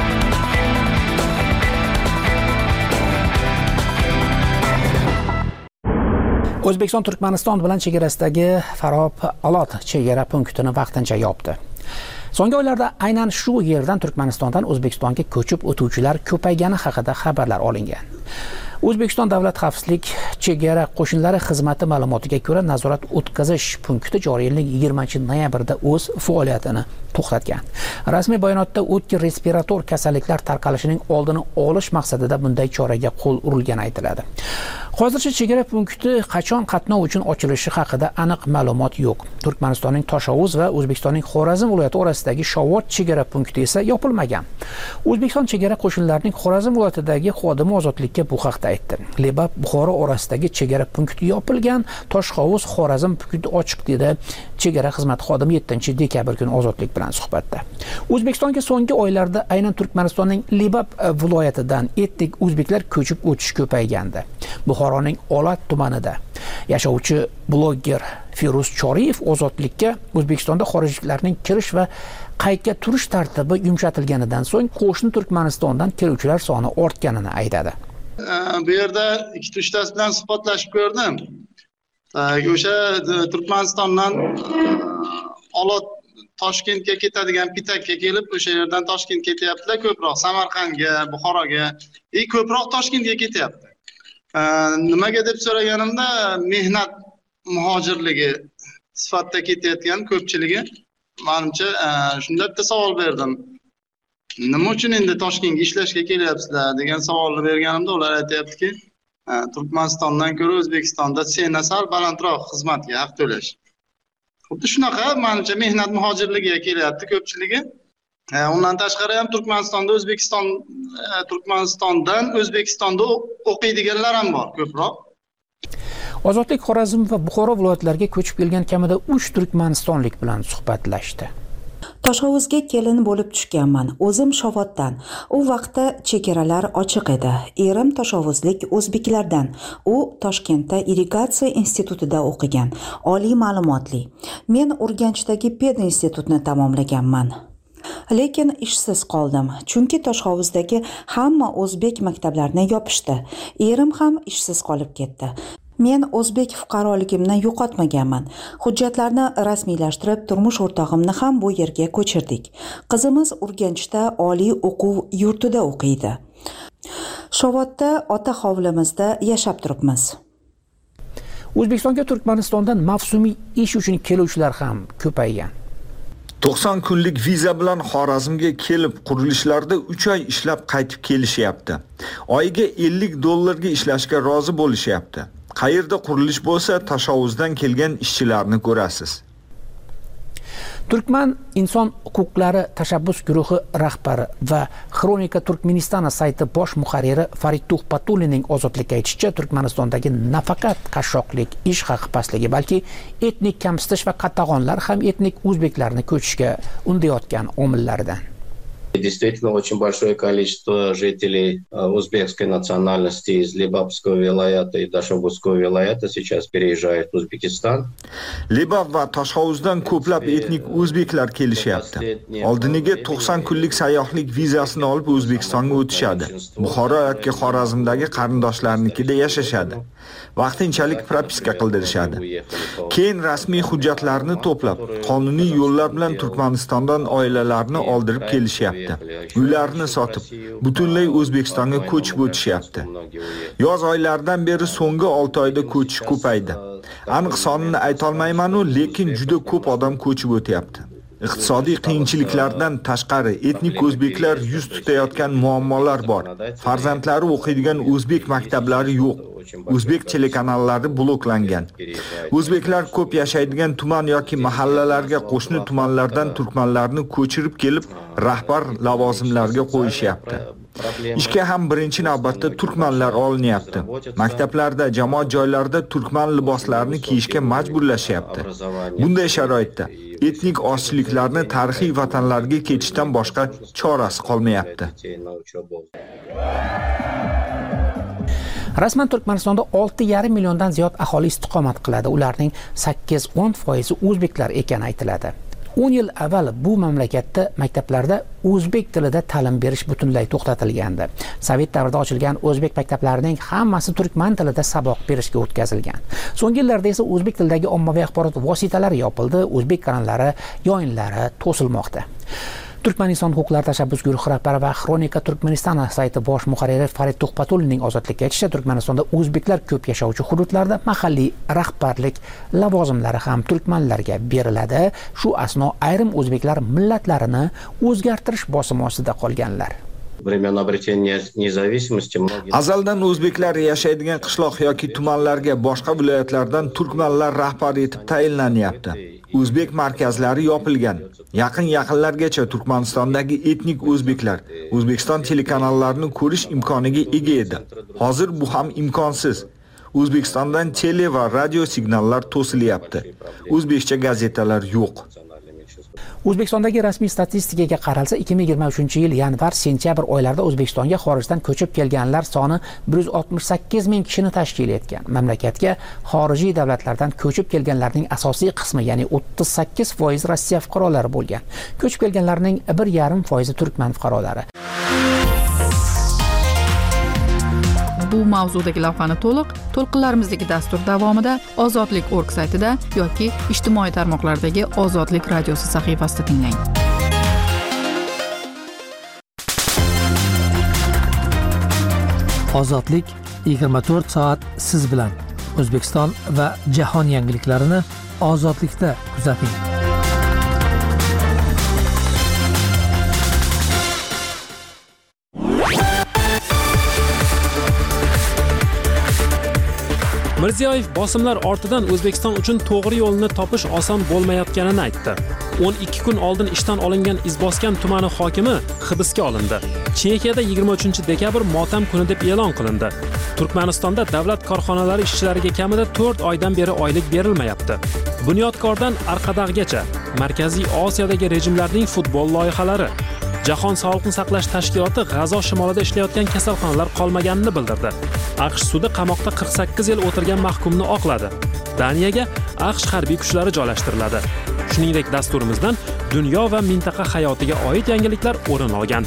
O'zbekiston Turkmaniston bilan chegarasidagi Farob-Alot chegara punktini vaqtincha yopdi. So'nggi oylarda aynan shu yerdan Turkmanistondan O'zbekistonga ko'chib o'tuvchilar ko'paygani haqida xabarlar olingan. O'zbekiston Davlat xavfsizlik chegara qo'shinlari xizmati ma'lumotiga ko'ra, nazorat o'tkazish punkti joriy yilning 20-noyabrda o'z faoliyatini to'xtatgan. Rasmiy bayonotda o'tkir respirator kasalliklar tarqalishining oldini olish maqsadida bunday choraga qo'l urilgani aytiladi. Hozircha chegara punkti qachon qatnov uchun ochilishi haqida aniq ma'lumot yo'q. Turkmanistonning Toshovuz va O'zbekistonning Xorazm viloyati orasidagi Shovot chegara punkti esa yopilmagan. O'zbekiston chegara qo'shinlarining Xorazm viloyatidagi xodimi ozodlikka bu haqda aytdi. Lebap Buxoro orasidagi chegara punkti yopilgan, Toshhovuz Xorazm punkti ochiq dedi chegara xizmati xodimi 7-dekabr kuni ozodlik bilan suhbatda. O'zbekistonga so'nggi oylarda aynan Turkmanistonning Lebap viloyatidan etnik o'zbeklar ko'chib o'tish ko'paygandi. Buxoroning Olat tumanida yashovchi bloger Firuz Choriyev ozodlikka O'zbekistonda xorijliklarning kirish va qaytga turish tartibi yumshatilganidan so'ng qo'shni Turkmanistondan keluvchilar soni ortganini aytadi. Bu yerda 2-3 tasi bilan suhbatlashib ko'rdim. O'sha Turkmanistondan Olot Toshkentga ketadigan Pitakka kelib, o'sha yerdan Toshkentga ketyaptilar ko'proq, Samarqandga, Buxoroga, ko'proq Toshkentga ketyapti. Nimaga deb so'raganimda, mehnat muhojirligi sifatida ketayotgan ko'pchiligi. Menimcha, shunda bitta savol berdim. Nima uchun endi Toshkentga ishlashga kelyapsizlar degan savolni berganimda, ular aytayaptiki, Turkmanistondan ko'ra O'zbekistonda sena sal balandroq xizmatga haq to'lash. Xuddi shunaqa, menimcha mehnat muhojirligiga kelyapti ko'pchiligi. Undan tashqari ham Turkmanistondan O'zbekistonda o'qiydiganlar ham bor ko'proq. Ozodlik Xorazm va Buxoro viloyatlariga ko'chib kelgan kamida 3 turkmanistonlik bilan suhbatlashdi. Tashovuzga kelin bo'lib tushganman. O'zim Shovotdan. U vaqtda chegaralar ochiq edi. Erim tashovuzlik o'zbeklardan. U Toshkentda irrigatsiya institutida o'qigan, oliy ma'lumotli. Men Urganchdagi pedinstitutni tamomlaganman. Lekin ishsiz qoldim, chunki Toshhovuzdagi hamma o'zbek maktablarini yopishdi. Erim ham ishsiz qolib ketdi. Men o'zbek fuqaroligimni yo'qotmaganman. Hujjatlarni rasmiylashtirib, turmush o'rtog'imni ham bu yerga ko'chirdik. Qizimiz Urganchda oliy o'quv yurtida o'qiydi. Shovotda ota hovlimizda yashab turibmiz. O'zbekistonga Turkmanistondan mavsumiy ish uchun keluvchilar ham ko'paygan. 90 kunlik viza bilan Xorazmga kelib, qurilishlarda 3 oy ishlab qaytib kelishyapti. Oyiga $50 ga ishlashga rozi bo'lishyapti. Qayerda qurilish bo'lsa, tashovuzdan kelgan ishchilarni ko'rasiz. Turkman inson huquqlari tashabbus guruhi rahbari va Xronika Turkmenistona sayti bosh muharriri Farid Tuhpatulinning ozodlikka aytishicha, Turkmanistondagi nafaqat qashshoqlik, ish haqi pastligi, balki etnik kamsitish va qatag'onlar ham etnik o'zbeklarni ko'chishga undayotgan omillardan. Действительно, очень большое количество жителей узбекской национальности из Либабского вилаята и Ташобузского вилаята сейчас переезжают в Узбекистан. Libab va Tashovuzdan ko'plab etnik o'zbeklar kelishyapti. Oldiniga 90 kunlik sayyohlik vizasini olib O'zbekistonga o'tishadi. Buxoro yoki Xorazmdagi qarindoshlarnikida yashashadi. Vaqtinchalik propiska qildirishadi. Keyin rasmiy hujjatlarni to'plab, qonuniy yo'llar bilan Turkmanistondan oilalarni oldirib kelishyapti. Uylarni sotib, butunlay O'zbekistonga ko'chib o'tishyapti. Yoz oylaridan beri so'nggi 6 oyda ko'chish ko'paydi. Aniq sonini ayta olmayman-u, lekin juda ko'p odam ko'chib o'tyapti. Iqtisodiy qiyinchiliklardan tashqari etnik o'zbeklar yuz tutayotgan muammolar bor. Farzandlari o'qiydigan o'zbek maktablari yo'q. O'zbek telekanallari bloklangan. O'zbeklar ko'p yashaydigan tuman yoki mahallalarga qo'shni tumanlardan turkmanlarni ko'chirib kelib, rahbar lavozimlarga qo'yishyapti. Ishga ham birinchi navbatda turkmanlar olinyapti. Maktablarda, jamoat joylarida turkman liboslarini kiyishga majburlashyapti. Bunday sharoitda etnik ozchiliklarni tarixiy vatanlarga ketishdan boshqa chorasi qolmayapti. Rasman Turkmanistonda 6,5 milliondan ziyod aholi istiqomat qiladi. Ularning 8-10% o'zbeklar ekani aytiladi. 10 yil avval bu mamlakatda maktablarda o'zbek tilida ta'lim berish butunlay to'xtatilgandi. Sovet davrida ochilgan o'zbek maktablarining hammasi turkman tilida saboq berishga o'tkazilgan. So'nggi yillarda esa o'zbek tilidagi ommaviy axborot vositalari yopildi, o'zbek kanallari, yoyinlari to'silmoqda. Turkmaniston huquqlari tashabbus guruhi rahbari va Xronika Turkmenistona sayti bosh muharriri Farid Tuhpatulinning ozodlikka aytishicha, Turkmanistonda o'zbeklar ko'p yashovchi hududlarda mahalliy rahbarlik lavozimlari ham turkmanlarga beriladi. Shu asno ayrim o'zbeklar millatlarini o'zgartirish bosimi ostida qolganlar. Времен обретения независимости Azaldan o'zbeklar yashaydigan qishloq yoki tumanlarga boshqa viloyatlardan turkmanlar rahbar etib tayinlanyapti. O'zbek markazlari yopilgan. Yaqinlargacha Turkmanistondagi etnik o'zbeklar O'zbekiston telekanallarini ko'rish imkoniga ega edi. Hozir bu ham imkonsiz. O'zbekistondan tele va radio signallar to'silyapti. O'zbekcha gazetalar yo'q. O'zbekistondagi rasmiy statistikaga qaralsa, 2023-yil yanvar-sentyabr oylarida O'zbekistonga xorijdan ko'chib kelganlar soni 168 ming kishini tashkil etgan. Mamlakatga xorijiy davlatlardan ko'chib kelganlarning asosiy qismi, ya'ni 38% Rossiya fuqarolari bo'lgan. Ko'chib kelganlarning 1,5% turkman fuqarolari. bu mavzudagi lavhani to'lqinlarimizdagi dastur davomida ozodlik.org saytida yoki ijtimoiy tarmoqlardagi Ozodlik radiosi sahifasida tinglang. Ozodlik 24 soat siz bilan. O'zbekiston va jahon yangiliklarini ozodlikda kuzating. Mirziyoyev bosimlar ortidan O'zbekiston uchun to'g'ri yo'lni topish oson bo'lmayotganini aytdi. 12 kun oldin ishdan olingan Izboskan tumani hokimi hibsga olindi. Chexiyada 23 dekabr motam kuni deb e'lon qilindi. Turkmanistonda davlat korxonalari ishchilariga kamida 4 oydan beri oylik berilmayapti. Bunyodkordan Arqadag'gacha Markaziy Osiyodagi rejimlarning futbol loyihalari. Jahon Sog'liqni saqlash tashkiloti G'azo shimolida ishlayotgan kasalxonalar qolmaganini bildirdi. AQSh sudi qamoqda 48 yil o'tirgan mahkumni oqladi. Daniyaga AQSh harbiy kuchlari joylashtiriladi. Shuningdek, dasturimizdan dunyo va mintaqa hayotiga oid yangiliklar o'rin olgan.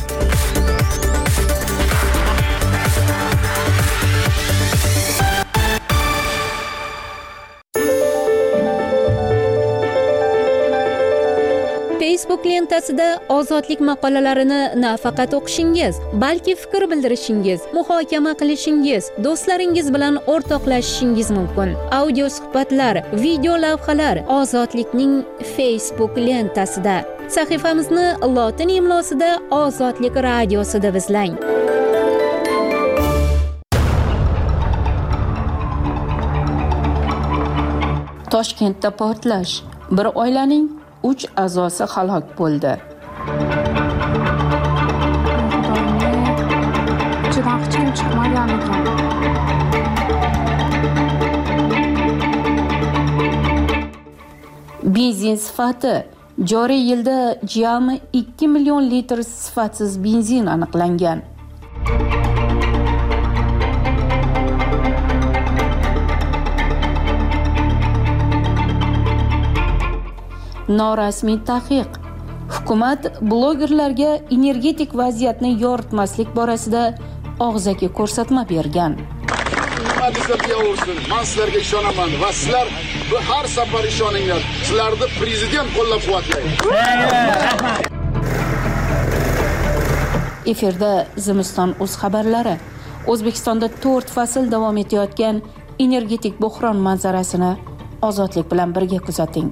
Facebook lentasida ozodlik maqolalarini nafaqat o'qishingiz, balki fikr bildirishingiz, muhokama qilishingiz, do'stlaringiz bilan o'rtoqlashishingiz mumkin. Audio suhbatlar, video lavhalar Ozodlikning Facebook lentasida. Sahifamizni lotin imlosida Ozodlik radiosida izlang. Toshkentda portlash. Bir oilaning 3 a'zosi halok bo'ldi. Benzin sifati. Joriy yilda jami 2 million litr sifatsiz benzin aniqlangan. Norasmiy taqiq. Hukumat blogerlarga energetik vaziyatni yoritmaslik borasida og'zaki ko'rsatma bergan. Men sizlarga ishonaman va sizlar bu har safar ishoninglar. Sizlarni prezident qo'llab-quvvatlaydi. Efirda Zimiston o'z xabarlari. O'zbekistonda 4 fasl davom etayotgan energetik bo'hron manzarasini Ozodlik bilan birga kuzating.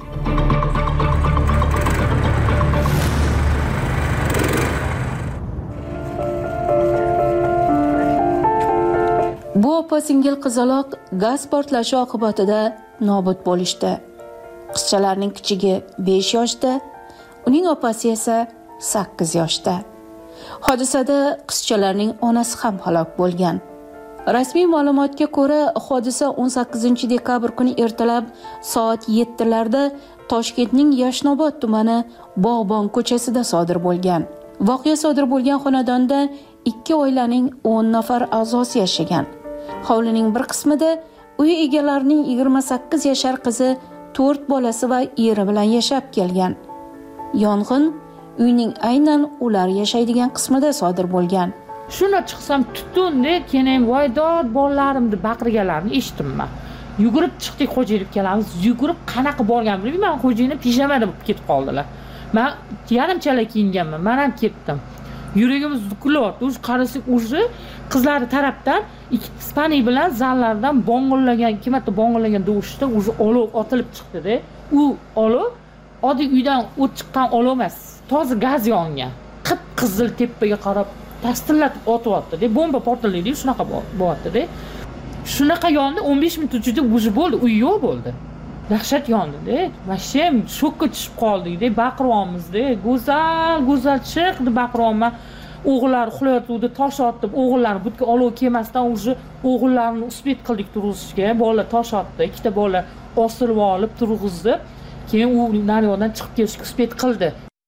Bu opa-singil qizaloq gaz portlashi oqibatida nobud bo'lishdi. Qizchalarning kichigi 5 yoshda, uning opasi esa 8 yoshda. Hodisada qizchalarning onasi ham halok bo'lgan. Rasmiy ma'lumotga ko'ra, hodisa 18 dekabr kuni ertalab soat 7 larda Toshkentning Yashnobod tumani Bog'bon ko'chasida sodir bo'lgan. Voqea sodir bo'lgan xonadonda 2 oilaning 10 nafar a'zosi yashagan. Hovlining bir qismida uy egalarining 28 yashar qizi, 4 bolasi va eri bilan yashab kelgan. Yong'in uyning aynan ular yashaydigan qismida sodir bo'lgan. Shuna chiqsam tutunda, keyin voydod bolalarimni baqirganlarini eshitdim. Yugurib chiqdik, xo'jayib kelamiz. Yugurib qanaqa borganimni bilmayman, xo'jayim pijamada bo'lib ketib qoldilar. Men yarimchala kiyinganman, men ham ketdim. Yuragimiz dukulyapti. O'zi qarasak, o'zi qizlari tarafdan ikki Ispaniya bilan zallardan bong'illagan, ikki marta bong'illagan tovushda o'zi olov otilib chiqdi-da. U olov oddiy uydan o't chiqqan olov emas, toza gaz yongan. Qip-qizil tepaga qarab tastillatib otyapti-da. Bomba portlaydi, shunaqa bo'lyapti-da. Shunaqa yondi, 15 minut ichida o'zi bo'ldi, uy yo'q bo'ldi. Dahshat yondi-da. Mashem shokka tushib qoldik-da, baqiryapmiz-da. Go'zal chiqdi baqiryapman. O'g'illar uxlayotganda tosh otib, o'g'illarni butga olov kelmasdan o'zi o'g'illarni uspet qildik turg'izishga. Bolalar tosh otdi, ikkita bola osilib olib turg'izdi. Keyin u naryoqdan chiqib kelishga uspet qildi.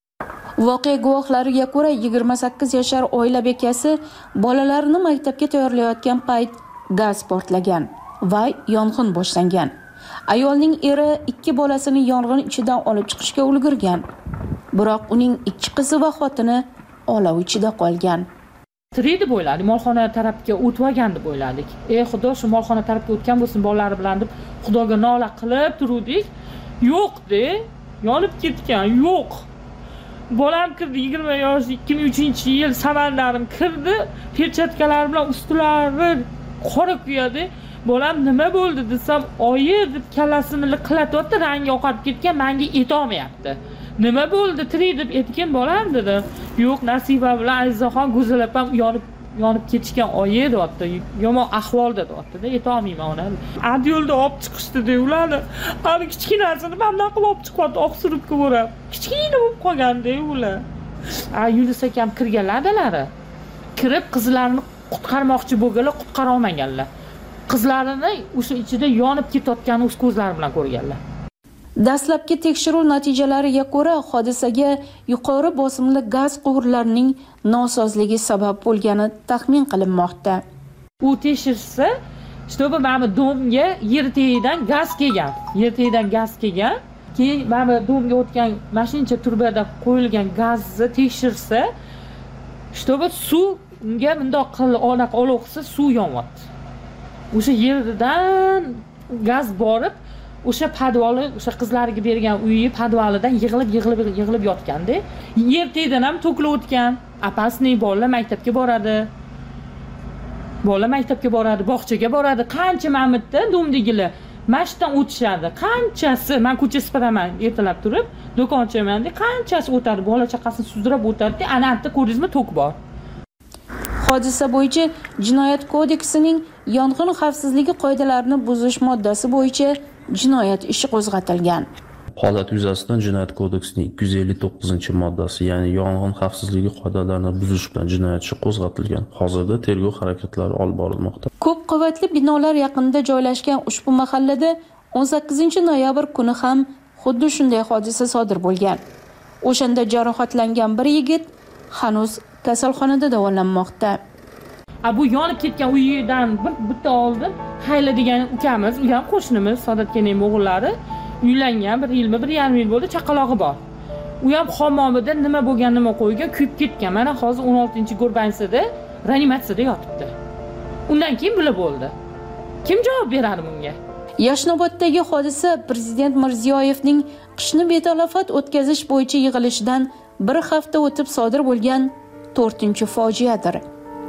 Voqea guvohlariga ko'ra 28 yashar oila bekasi bolalarini maktabga tayyorlayotgan payt gaz portlagan va yong'in boshlangan. Ayolning eri 2 bolasini yong'in ichidan olib chiqishga ulgurgan. Biroq uning 2 qizi va xotini olov ichida qolgan. tirik deb o'yladik, molxona tarafga o'tib olgan deb o'yladik. Xudo shu molxona tarafga o'tgan bo'lsin bolalari bilan deb Xudoga nola qilib turdik. Yo'q-da, yonib ketgan, yo'q. Bolam kirdi 20 yosh, 2003-yil samandarim kirdi, perchatkalar bilan ustilari qora kuyadi. Bolam nima bo'ldi desam, oyi deb kallasini liqilatyapti, rangi oqarib ketgan, menga etolmayapti. Nima bo'ldi, tirik deb aytgan bolam dedim. Yo'q, Nasiba bilan Azizaxon go'zalapam yonib ketishgan oyi deyapti. Yomon ahvolda deyapti-da, aytolmayman ona. Yo'lda olib chiqishdi-da ularni. Ani kichkinasini bunday qilib olib chiqyapti, oq suribga o'rab. Kichkina bo'lib qolganda ular. Yunus akam kirganlar-dalari. Kirib qizlarni qutqarmoqchi bo'lganlar, qutqara olmaganlar. Qizlarini o'sha ichida yonib ketayotganini o'z ko'zlari bilan ko'rganlar. Dastlabki tekshiruv natijalariga ko'ra, hodisaga yuqori bosimli gaz quvurlarining nosozligi sabab bo'lgani taxmin qilinmoqda. U tekshirsa, shtobi mana domga yer tagidan gaz kelgan. Yer tagidan gaz kelgan. Keyin mana domga o'tgan mashincha turbada qo'yilgan gazni tekshirsa, shtobi suvga bundoq qilib olib qilsa suv yonyapti. O'sha yerdan gaz borib, o'sha podvali, o'sha qizlariga bergan uyi podvalidan yig'ilib yotganda, yer tagidan ham to'kilib o'tgan. Apasni bolalar maktabga boradi. Bog'chaga boradi. Qancha Mamutda domdagilar mashqdan o'tishadi. Qanchasi, men ko'cha sipaman ertalab turib, do'kon ochaman deb qanchasi o'tadi, bola chaqasini suzdirib o'tadi. Ana yerda ko'rdingizmi, to'k bor. Hodisa bo'yicha Jinoyat kodeksining yong'in xavfsizligi qoidalarini buzish moddasi bo'yicha jinoyat ishi qo'zg'atilgan. Holat yuzasidan Jinoyat kodeksining 259-moddasi, ya'ni yong'in xavfsizligi qoidalarini buzish bilan jinoyat ishi qo'zg'atilgan. Hozirda tergov harakatlari olib borilmoqda. Ko'p qavatli binolar yaqinida joylashgan ushbu mahallada 18-noyabr kuni ham xuddi shunday hodisa sodir bo'lgan. O'shanda jarohatlangan bir yigit hanuz kasalxonada davolanmoqda. Bu yonib ketgan uyidan bitta oldin Hayla degan ukamiz, u ham qo'shnimiz, Sadatkaning o'g'illari, uylangan 1 yilmi, 1,5 yil bo'ldi, chaqalog'i bor. U ham hammomida nima qo'ygan, kuyib ketgan. Mana hozir 16-Go'rbansida reanimatsiyada yotibdi. Undan keyin bular bo'ldi. Kim javob beradi bunga? Yashnoboddagi hodisa Prezident Mirziyoyevning qishni betalofat o'tkazish bo'yicha yig'ilishidan bir hafta o'tib sodir bo'lgan 4-fojiadir.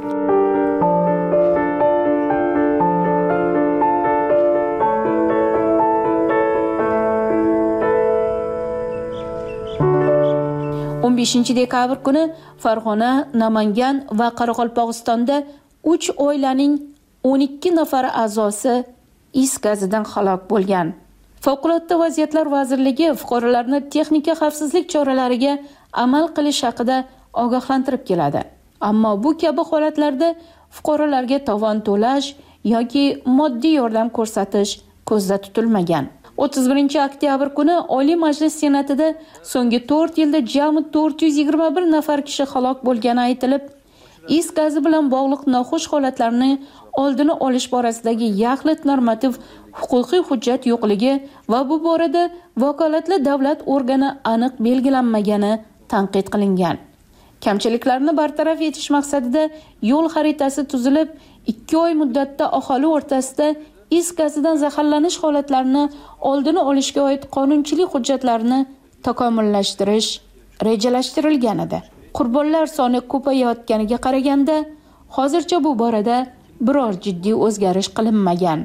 dekabr kuni Farg'ona, Namangan va Qoraqalpog'istonda 3 oilaning 12 nafari a'zosi is gazidan halok bo'lgan. Favqulodda vaziyatlar vazirligi fuqarolarni texnika xavfsizlik choralariga amal qilish haqida ogohlantirib keladi. Ammo bu kabi holatlarda fuqarolarga tovon to'lash yoki moddiy yordam ko'rsatish ko'zda tutilmagan. 31-oktyabr kuni Oliy Majlis Senatida so'nggi 4 yilda jami 421 nafar kishi halok bo'lgani aytilib, is gazi bilan bog'liq noxush holatlarni oldini olish borasidagi yaxlit normativ huquqiy hujjat yo'qligi va bu borada vakolatli davlat organi aniq belgilanmagani tanqid qilingan. Kamchiliklarni bartaraf etish maqsadida yo'l xaritasi tuzilib, 2 oy muddatda aholi o'rtasida is gazidan zaharlanish holatlarini oldini olishga oid qonunchilik hujjatlarini takomillashtirish rejalashtirilgan edi. Qurbonlar soni ko'payayotganiga qaraganda, hozircha bu borada biror jiddiy o'zgarish qilinmagan.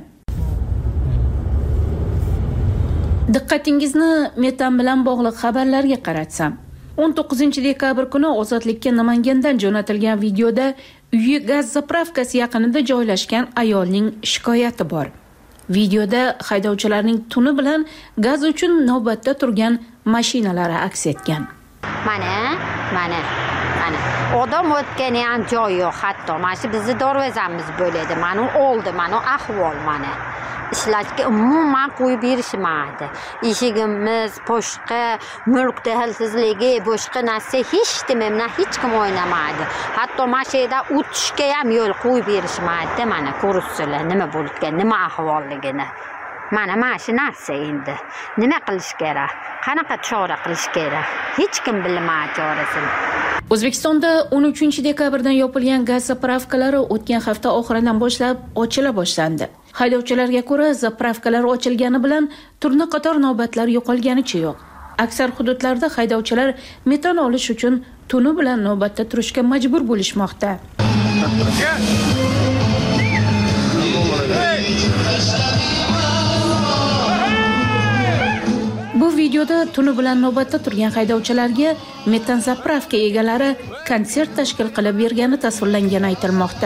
Diqqatingizni metan bilan bog'liq xabarlarga qaratsam, 19-dekabr kuni Ozodlikka Namangandan jo'natilgan videoda uyi gaz zapravkasi yaqinida joylashgan ayolning shikoyati bor. Videoda haydovchilarning tuni bilan gaz uchun navbatda turgan mashinalari aks etgan. Mana. Odam o'tgani ham joy yo'q, hatto. Mana shu bizni darvozamiz bo'ladi. Mana oldi, mana ahvol mana. Ishlashga umuman qo'yib berishmaydi. Eshigimiz, boshqa mulk daxlsizligi, boshqa narsa hech nima, hech kim o'ynamaydi. Hatto mashina o'tishga ham yo'l qo'yib berishmaydi. Mana ko'rsizlar nima bo'lgan, nima ahvolligini. mana shu narsa endi nima qilish kerak, qanaqa chora qilish kerak, hech kim bilmaydi chorasini. O'zbekistonda 13-dekabrdan yopilgan gaz zapravkalari o'tgan hafta oxiridan boshlab ochila boshlandi. Haydovchilarga ko'ra, zapravkalar ochilgani bilan turli qator navbatlar yo'qolganicha yo'q. Aksar hududlarda haydovchilar metan olish uchun tuni bilan navbatda turishga majbur bo'lishmoqda. Bu videoda tuni bilan navbatda turgan haydovchilarga metan zapravka egalari konsert tashkil qilib bergani tasvirlangani aytilmoqda.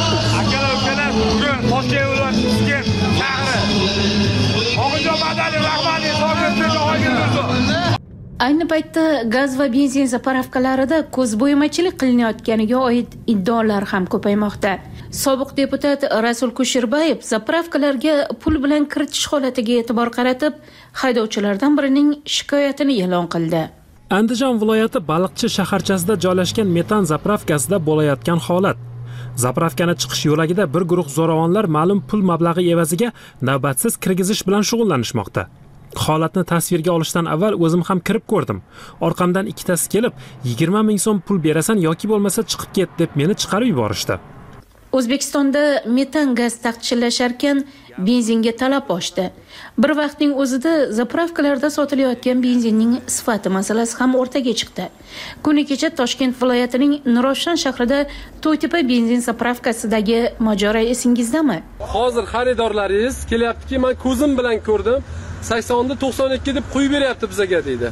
Ayni paytda gaz va benzin zapravkalarida ko'zbo'yamachilik qilinayotganiga oid iddaolar ham ko'paymoqda. Sobiq deputat Rasul Kusherbayev zapravkalarga pul bilan kiritish holatiga e'tibor qaratib, haydovchilardan birining shikoyatini e'lon qildi. Andijon viloyati Baliqchi shaharchasida joylashgan metan zapravkasida bo'layotgan holat. Zapravkani chiqish yo'lagida bir guruh zo'ravonlar ma'lum pul mablag'i evaziga navbatsiz kirgizish bilan shug'ullanishmoqda. Holatni tasvirga olishdan avval o'zim ham kirib ko'rdim. Orqamdan ikkitasi kelib, 20 ming so'm pul berasan yoki bo'lmasa chiqib ket deb meni chiqarib yuborishdi. O'zbekistonda metan gaz taqchillasharkan benzinga talab oshdi. Bir vaqtning o'zida zapravkalarda sotilayotgan benzinning sifati masalasi ham o'rtaga chiqdi. Kuni kecha Toshkent viloyatining Nurafshon shahrida To'ytepa benzin zapravkasidagi mojaro esingizdami? Hozir xaridorlaringiz kelyaptiki, men ko'zim bilan ko'rdim. 80 92 deb qo'yib beryapti bizga deydi.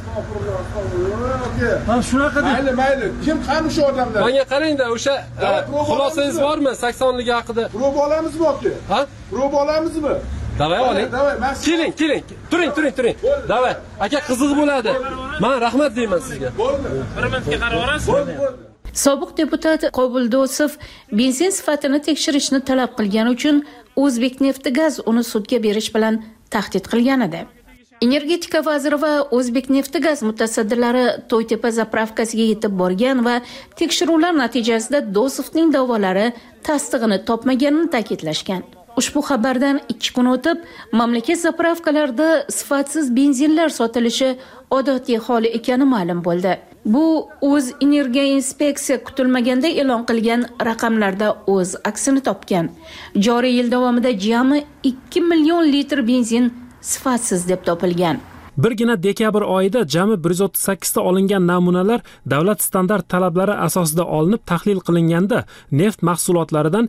Mana shunaqa deydi. Mayli. Kim qani shu odamlar? Menga qarang-da, o'sha xulosangiz bormi 80ligi haqida? Prob olamizmi yoki? Ha? Prob olamizmi? Davay oling. Keling. Turing. Davay. Aka qiziq bo'ladi. Men rahmat deyman sizga. Bo'ldi. Bir minutga qarab olasiz. Sobiq deputat Qobul Do'sov benzin sifatini tekshirishni talab qilgani uchun O'zbekneftgaz uni sudga berish bilan tahdid qilgan edi. Energetika vaziri va O'zbekneftgaz mutasaddilari To'ytepa zapravkasiga yetib borgan va tekshiruvlar natijasida Dosovning da'volari tasdig'ini topmaganini ta'kidlashgan. Ushbu xabardan 2 kun o'tib, mamlakat zapravkalarida sifatsiz benzinlar sotilishi odatiy hol ekani ma'lum bo'ldi. Bu o'z energiya inspeksiya kutilmaganda e'lon qilgan raqamlarda o'z aksini topgan. Joriy yil davomida jami 2 million litr benzin sifatsiz deb topilgan. Birgina dekabr oyida jami 138 ta olingan namunalar davlat standart talablari asosida olinib tahlil qilinganda neft mahsulotlaridan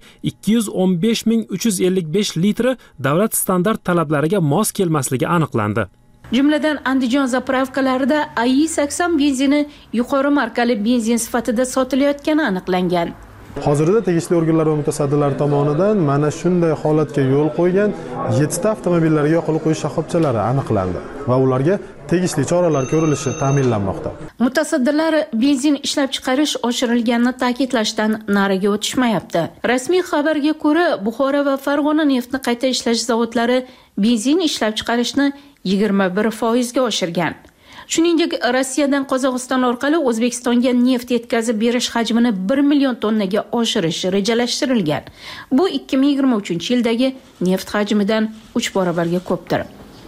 215.355 litri davlat standart talablariga mos kelmasligi aniqlandi. Jumladan Andijon zapravkalarida AI80 benzini yuqori markali benzin sifatida sotilayotgani aniqlangan. Hozirda tegishli organlar va mutasaddilar tomonidan mana shunday holatga yo'l qo'ygan 7 ta avtomobillarga yoqilg'i quyish shoxobchalari aniqlandi va ularga tegishli choralar ko'rilishi ta'minlanmoqda. Mutasaddilar benzin ishlab chiqarish oshirilganini ta'kidlashdan nariga o'tishmayapti. Rasmiy xabarga ko'ra, Buxoro va Farg'ona neftni qayta ishlash zavodlari benzin ishlab chiqarishni 21% ga oshirgan. Shuningdek, Rossiyadan Qozog'iston orqali O'zbekistonga neft yetkazib berish hajmini 1 million tonnaga oshirish rejalashtirilgan. Bu 2023-yildagi neft hajmidan 3 barobarga ko'pdir.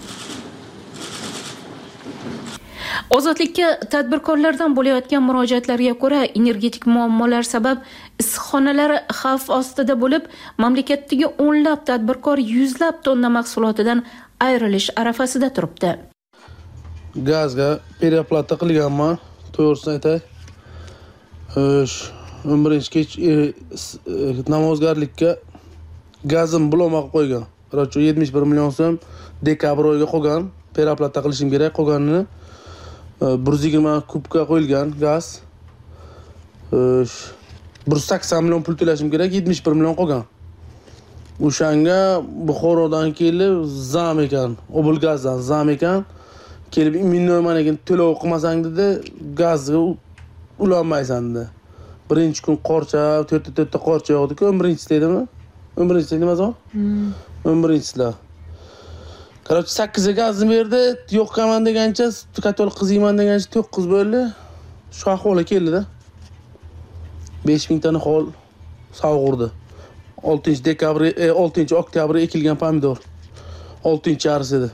Ozodlikka tadbirkorlardan bo'layotgan murojaatlarga ko'ra, energetik muammolar sabab issiqxonalar xavf ostida bo'lib, mamlakatdagi o'nlab tadbirkor yuzlab tonna mahsulotidan ayrilish arafasida turibdi. Gazga perioplata qilganman, to'g'risini aytay. 11-kech namozgarlikka gazim blomoq qo'ygan. Qarorchi 71 million so'm dekabr oyiga qolgan, perioplata qilishim kerak, qolganini 120 kubga qo'yilgan gaz. 180 million pul to'lashim kerak, 71 million qolgan. O'shanga Buxorodan kelib zam ekan, Oblgazdan zam ekan. Kelib minnoy mana ekan to'lov qilmasang dedi, gazga ulanmaysan dedi. Birinchi kun qorchab, to'rtta qorcha yog'di-ku, 11-chi deydimi? 11-chi emasmi? 11-chilar. Qarorchi 8 ga gazni berdi, yo'q qilman degancha, katol qiziyman degancha 9 bo'ldi. Shu ahvolga keldi-da. 5000 tona hol sovg'urdi. 6-oktyabr ekilgan pomidor. 6-arz edi.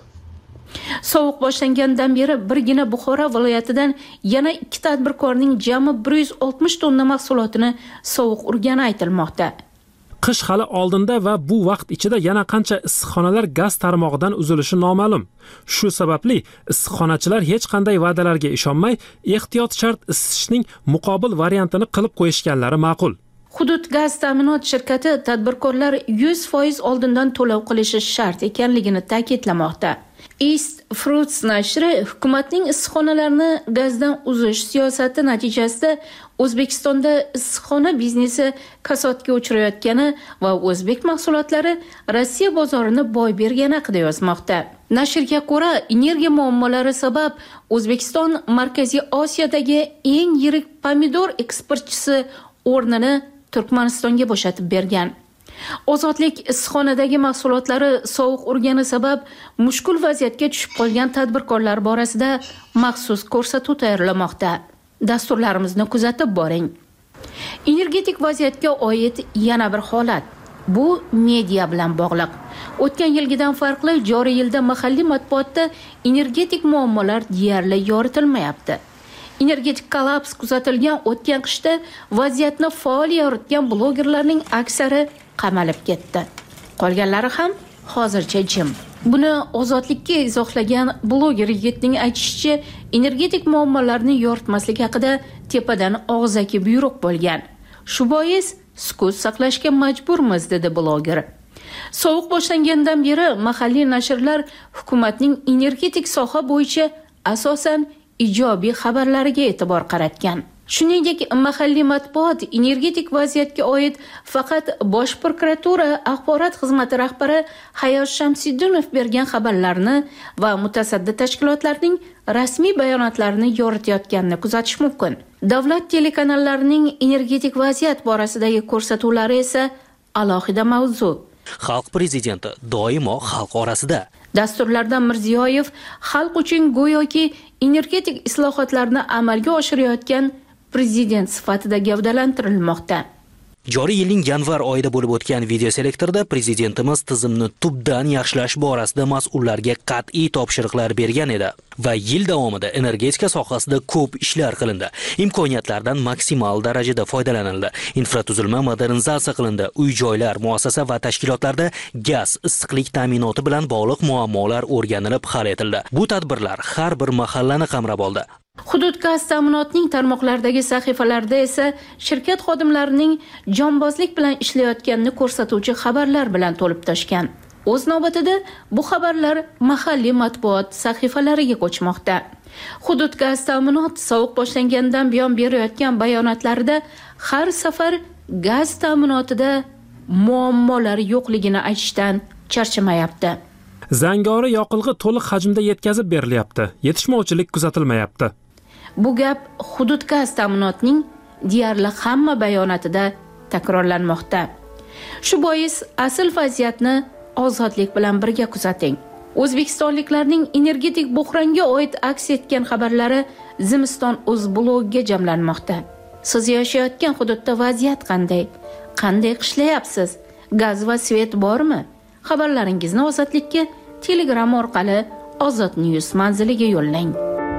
Sovuq boshlangandan beri birgina Buxoro viloyatidan yana 2 tadbirkorning jami 160 tonna mahsulotini sovuq urgani aytilmoqda. Qish hali oldinda va bu vaqt ichida yana qancha issiqxonalar gaz tarmog'idan uzilishi noma'lum. Shu sababli issiqxonachilar hech qanday va'dalarga ishonmay, ehtiyot shart isitishning muqobil variantini qilib qo'yishganlari ma'qul. Hudud gaz ta'minot shirkati tadbirkorlar 100% oldindan to'lov qilishi shart ekanligini ta'kidlamoqda. East Fruits nashri hukumatning issiqxonalarni gazdan uzish siyosati natijasida O'zbekistonda issiqxona biznesi kasodga uchrayotgani va o'zbek mahsulotlari Rossiya bozorini boy bergani haqida yozmoqda. Nashrga ko'ra, energiya muammolari sabab O'zbekiston Markaziy Osiyodagi eng yirik pomidor eksportchisi o'rnini Turkmanistonga bo'shatib bergan. Ozodlik issiqxonadagi mahsulotlari sovuq urgani sabab mushkul vaziyatga tushib qolgan tadbirkorlar borasida maxsus ko'rsatuv tayyorlamoqda. Dasturlarimizni kuzatib boring. Energetik vaziyatga oid yana bir holat. Bu media bilan bog'liq. O'tgan yilgidan farqli joriy yilda mahalliy matbuotda energetik muammolar deyarli yoritilmayapti. Energetik kollaps kuzatilgan o'tgan qishda vaziyatni faol yoritgan blogerlarning aksari qamalib ketdi. Qolganlari ham hozircha jim. Buni ozodlikka izohlagan bloger yigitning aytishicha, energetik muammolarni yoritmaslik haqida tepadan og'zaki buyruq bo'lgan. Shu bois sukut saqlashga majburmiz, dedi bloger. Sovuq boshlangandan beri mahalliy nashrlar hukumatning energetik soha bo'yicha asosan ijobiy xabarlariga e'tibor qaratgan. Shuningdek, mahalliy matbuot energetik vaziyatga oid faqat Bosh prokuratura axborot xizmati rahbari Hayot Shamsiddinov bergan xabarlarni va mutasaddi tashkilotlarning rasmiy bayonotlarini yoritayotganini kuzatish mumkin. Davlat telekanallarining energetik vaziyat borasidagi ko'rsatuvlari esa alohida mavzu. Xalq prezidenti doimo xalq orasida. Dasturlarda Mirziyoyev xalq uchun go'yoki energetik islohotlarni amalga oshirayotgan prezident sifatida gavdalantirilmoqda. Joriy yilning yanvar oyida bo'lib o'tgan videoselektorda prezidentimiz tizimni tubdan yaxshilash borasida mas'ullarga qat'iy topshiriqlar bergan edi va yil davomida energetika sohasida ko'p ishlar qilindi. Imkoniyatlardan maksimal darajada foydalanildi. Infratuzilma modernizatsiya qilindi. Uy-joylar, muassasa va tashkilotlarda gaz, issiqlik ta'minoti bilan bog'liq muammolar o'rganilib hal etildi. Bu tadbirlar har bir mahallani qamrab oldi. Hudud gaz ta'minotining tarmoqlardagi sahifalarida esa shirkat xodimlarining jonbozlik bilan ishlayotganini ko'rsatuvchi xabarlar bilan to'lib toshgan. O'z navbatida bu xabarlar mahalliy matbuot sahifalariga ko'chmoqda. Hudud gaz ta'minoti sovuq boshlangandan buyon berayotgan bayonotlarida har safar gaz ta'minotida muammolar yo'qligini aytishdan charchamayapti. Zangori yoqilg'i to'liq hajmda yetkazib berilyapti. Yetishmovchilik kuzatilmayapti. Bu gap hudud gaz ta'minotining deyarli hamma bayonotida takrorlanmoqda. Shu bois asl vaziyatni ozodlik bilan birga kuzating. O'zbekistonliklarning energetik buhronga oid aks etgan xabarlari Zimiston.uz blogiga jamlanmoqda. Siz yashayotgan hududda vaziyat qanday? Qanday qishlayapsiz? Gaz va svet bormi? Xabarlaringizni ozodlikka Telegram orqali Ozod News manziliga yo'llang.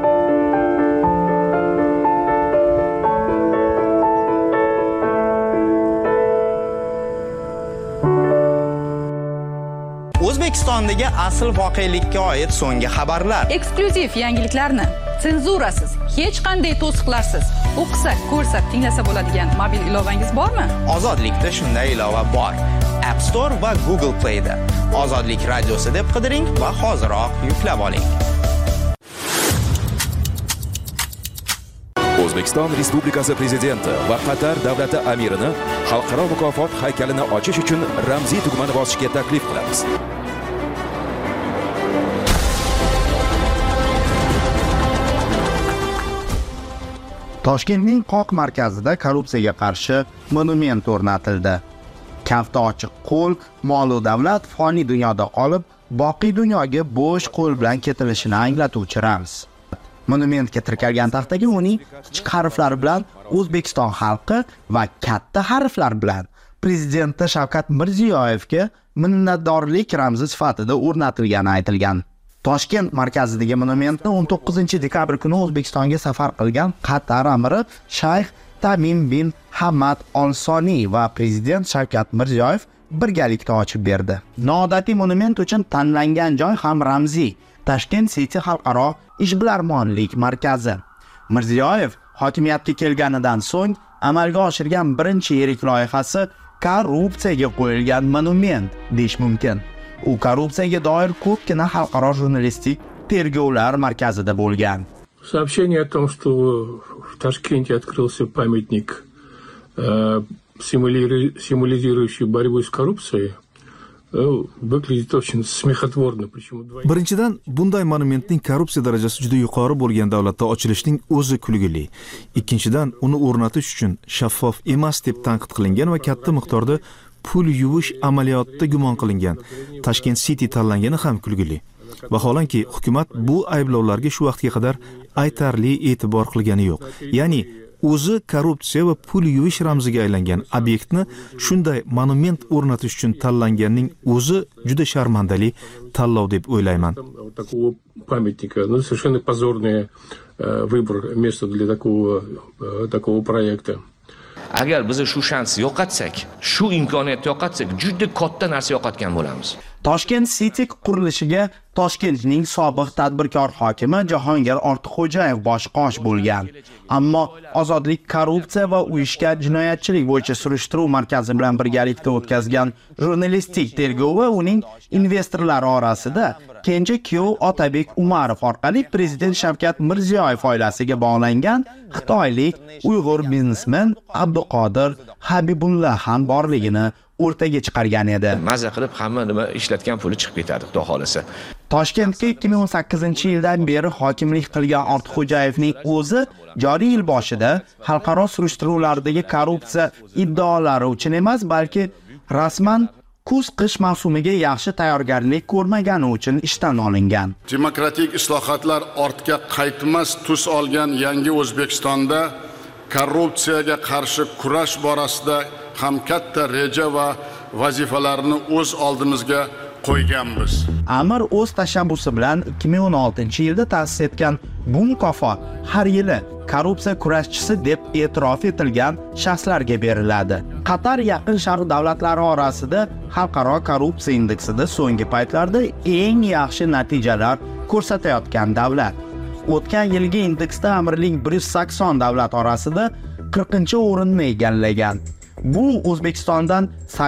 O'zbekistondagi asl voqelikka oid so'nggi xabarlar. Eksklyuziv yangiliklarni senzurasiz, hech qanday to'siqlarsiz o'qisak, ko'rsak, tinglasa bo'ladigan mobil ilovangiz bormi? Ozodlikda shunday ilova bor. App Store va Google Play da. Ozodlik radiosi deb qidiring va hoziroq yuklab oling. O'zbekiston Respublikasi Prezidenti va Qatar davlati amirini xalqaro mukofot haykalini ochish uchun ramziy tugmani bosishga taklif qilamiz. Toshkentning qoq markazida korrupsiyaga qarshi monument o'rnatildi. Kafti ochiq qo'l, mol-u davlat foniy dunyoda qolib, boqiy dunyoga bo'sh qo'l bilan ketilishini anglatuvchi ramz. Monumentga tirkalgan taxtaga uning kichik harflar bilan O'zbekiston xalqi va katta harflar bilan prezidenti Shavkat Mirziyoyevga minnatdorlik ramzi sifatida o'rnatilgani aytilgan. Toshkent markazidagi monumentni 19-dekabr kuni O'zbekistonga safar qilgan Qatar amiri Shayx Tamim bin Hamad Al Soni va prezident Shavkat Mirziyoyev birgalikda ochib berdi. Noodatiy monument uchun tanlangan joy ham ramziy Tashkent City xalqaro ishbilarmonlik markazi. Mirziyoyev hokimiyatga kelganidan so'ng amalga oshirgan birinchi yirik loyihasi korrupsiyaga qo'yilgan monument deyish mumkin. U korrupsiyaga doir ko'pgina xalqaro jurnalistik tergovlar markazida bo'lgan. Сообщение о том, что в Ташкенте открылся памятник, символизирующий борьбу с коррупцией, выглядит очень смехотворно. Birinchidan, bunday monumentning korrupsiya darajasi juda yuqori bo'lgan davlatda ochilishning o'zi kulgili. Ikkinchidan, uni o'rnatish uchun shaffof emas deb tanqid qilingan va katta miqdorda pul yuvish amaliyotida gumon qilingan Tashkent City tanlangani ham kulgili. Vaholanki, hukumat bu ayblovlarga shu vaqtga qadar aytarli e'tibor qilgani yo'q. Ya'ni o'zi korrupsiya va pul yuvish ramziga aylangan obyektni shunday monument o'rnatish uchun tanlanganning o'zi juda sharmandali tanlov deb o'ylayman. Такого памятника, совершенно позорный выбор места для такого проекта. Agar biz shu shansni yo'qotsak, shu imkoniyatni yo'qotsak, juda katta narsa yo'qotgan bo'lamiz. Toshkent City qurilishiga Toshkentning sobiq tadbirkor hokimi Jahongir Ortiqxo'jayev bosh-qosh bo'lgan. Ammo Ozodlik korrupsiya va uyushgan jinoyatchilik bo'yicha surishtiruv markazi bilan birgalikda o'tkazgan jurnalistik tergovi uning investorlari orasida kenja kuyov Otabek Umarov orqali prezident Shavkat Mirziyoyev oilasiga bog'langan xitoylik Uyg'ur biznesmen Abduqodir Habibulla ham borligini o'rtaga chiqargan edi. Maza qilib hamma nima ishlatgan puli chiqib ketadi, xudo xolasa. Toshkentga 2018-yildan beri hokimlik qilgan Ortiqxo'jayevning o'zi joriy yil boshida xalqaro surishtiruvlardagi korrupsiya iddaolari uchun emas, balki rasman kuz-qish mavsumiga yaxshi tayyorgarlik ko'rmagani uchun ishdan olingan. Demokratik islohotlar ortga qaytmas tus olgan yangi O'zbekistonda korrupsiyaga qarshi kurash borasida ham katta reja va vazifalarni o'z oldimizga qo'yganmiz. Amir o'z tashabbusi bilan 2016-yilda ta'sis etgan bu mukofot har yili korrupsiya kurashchisi deb e'tirof etilgan shaxslarga beriladi. Qatar Yaqin Sharq davlatlari orasida xalqaro korrupsiya indeksida so'nggi paytlarda eng yaxshi natijalar ko'rsatayotgan davlat. O'tgan yilgi indeksda Amirlik 180 davlat orasida 40-o'rinni egallagan. Bu O'zbekistondan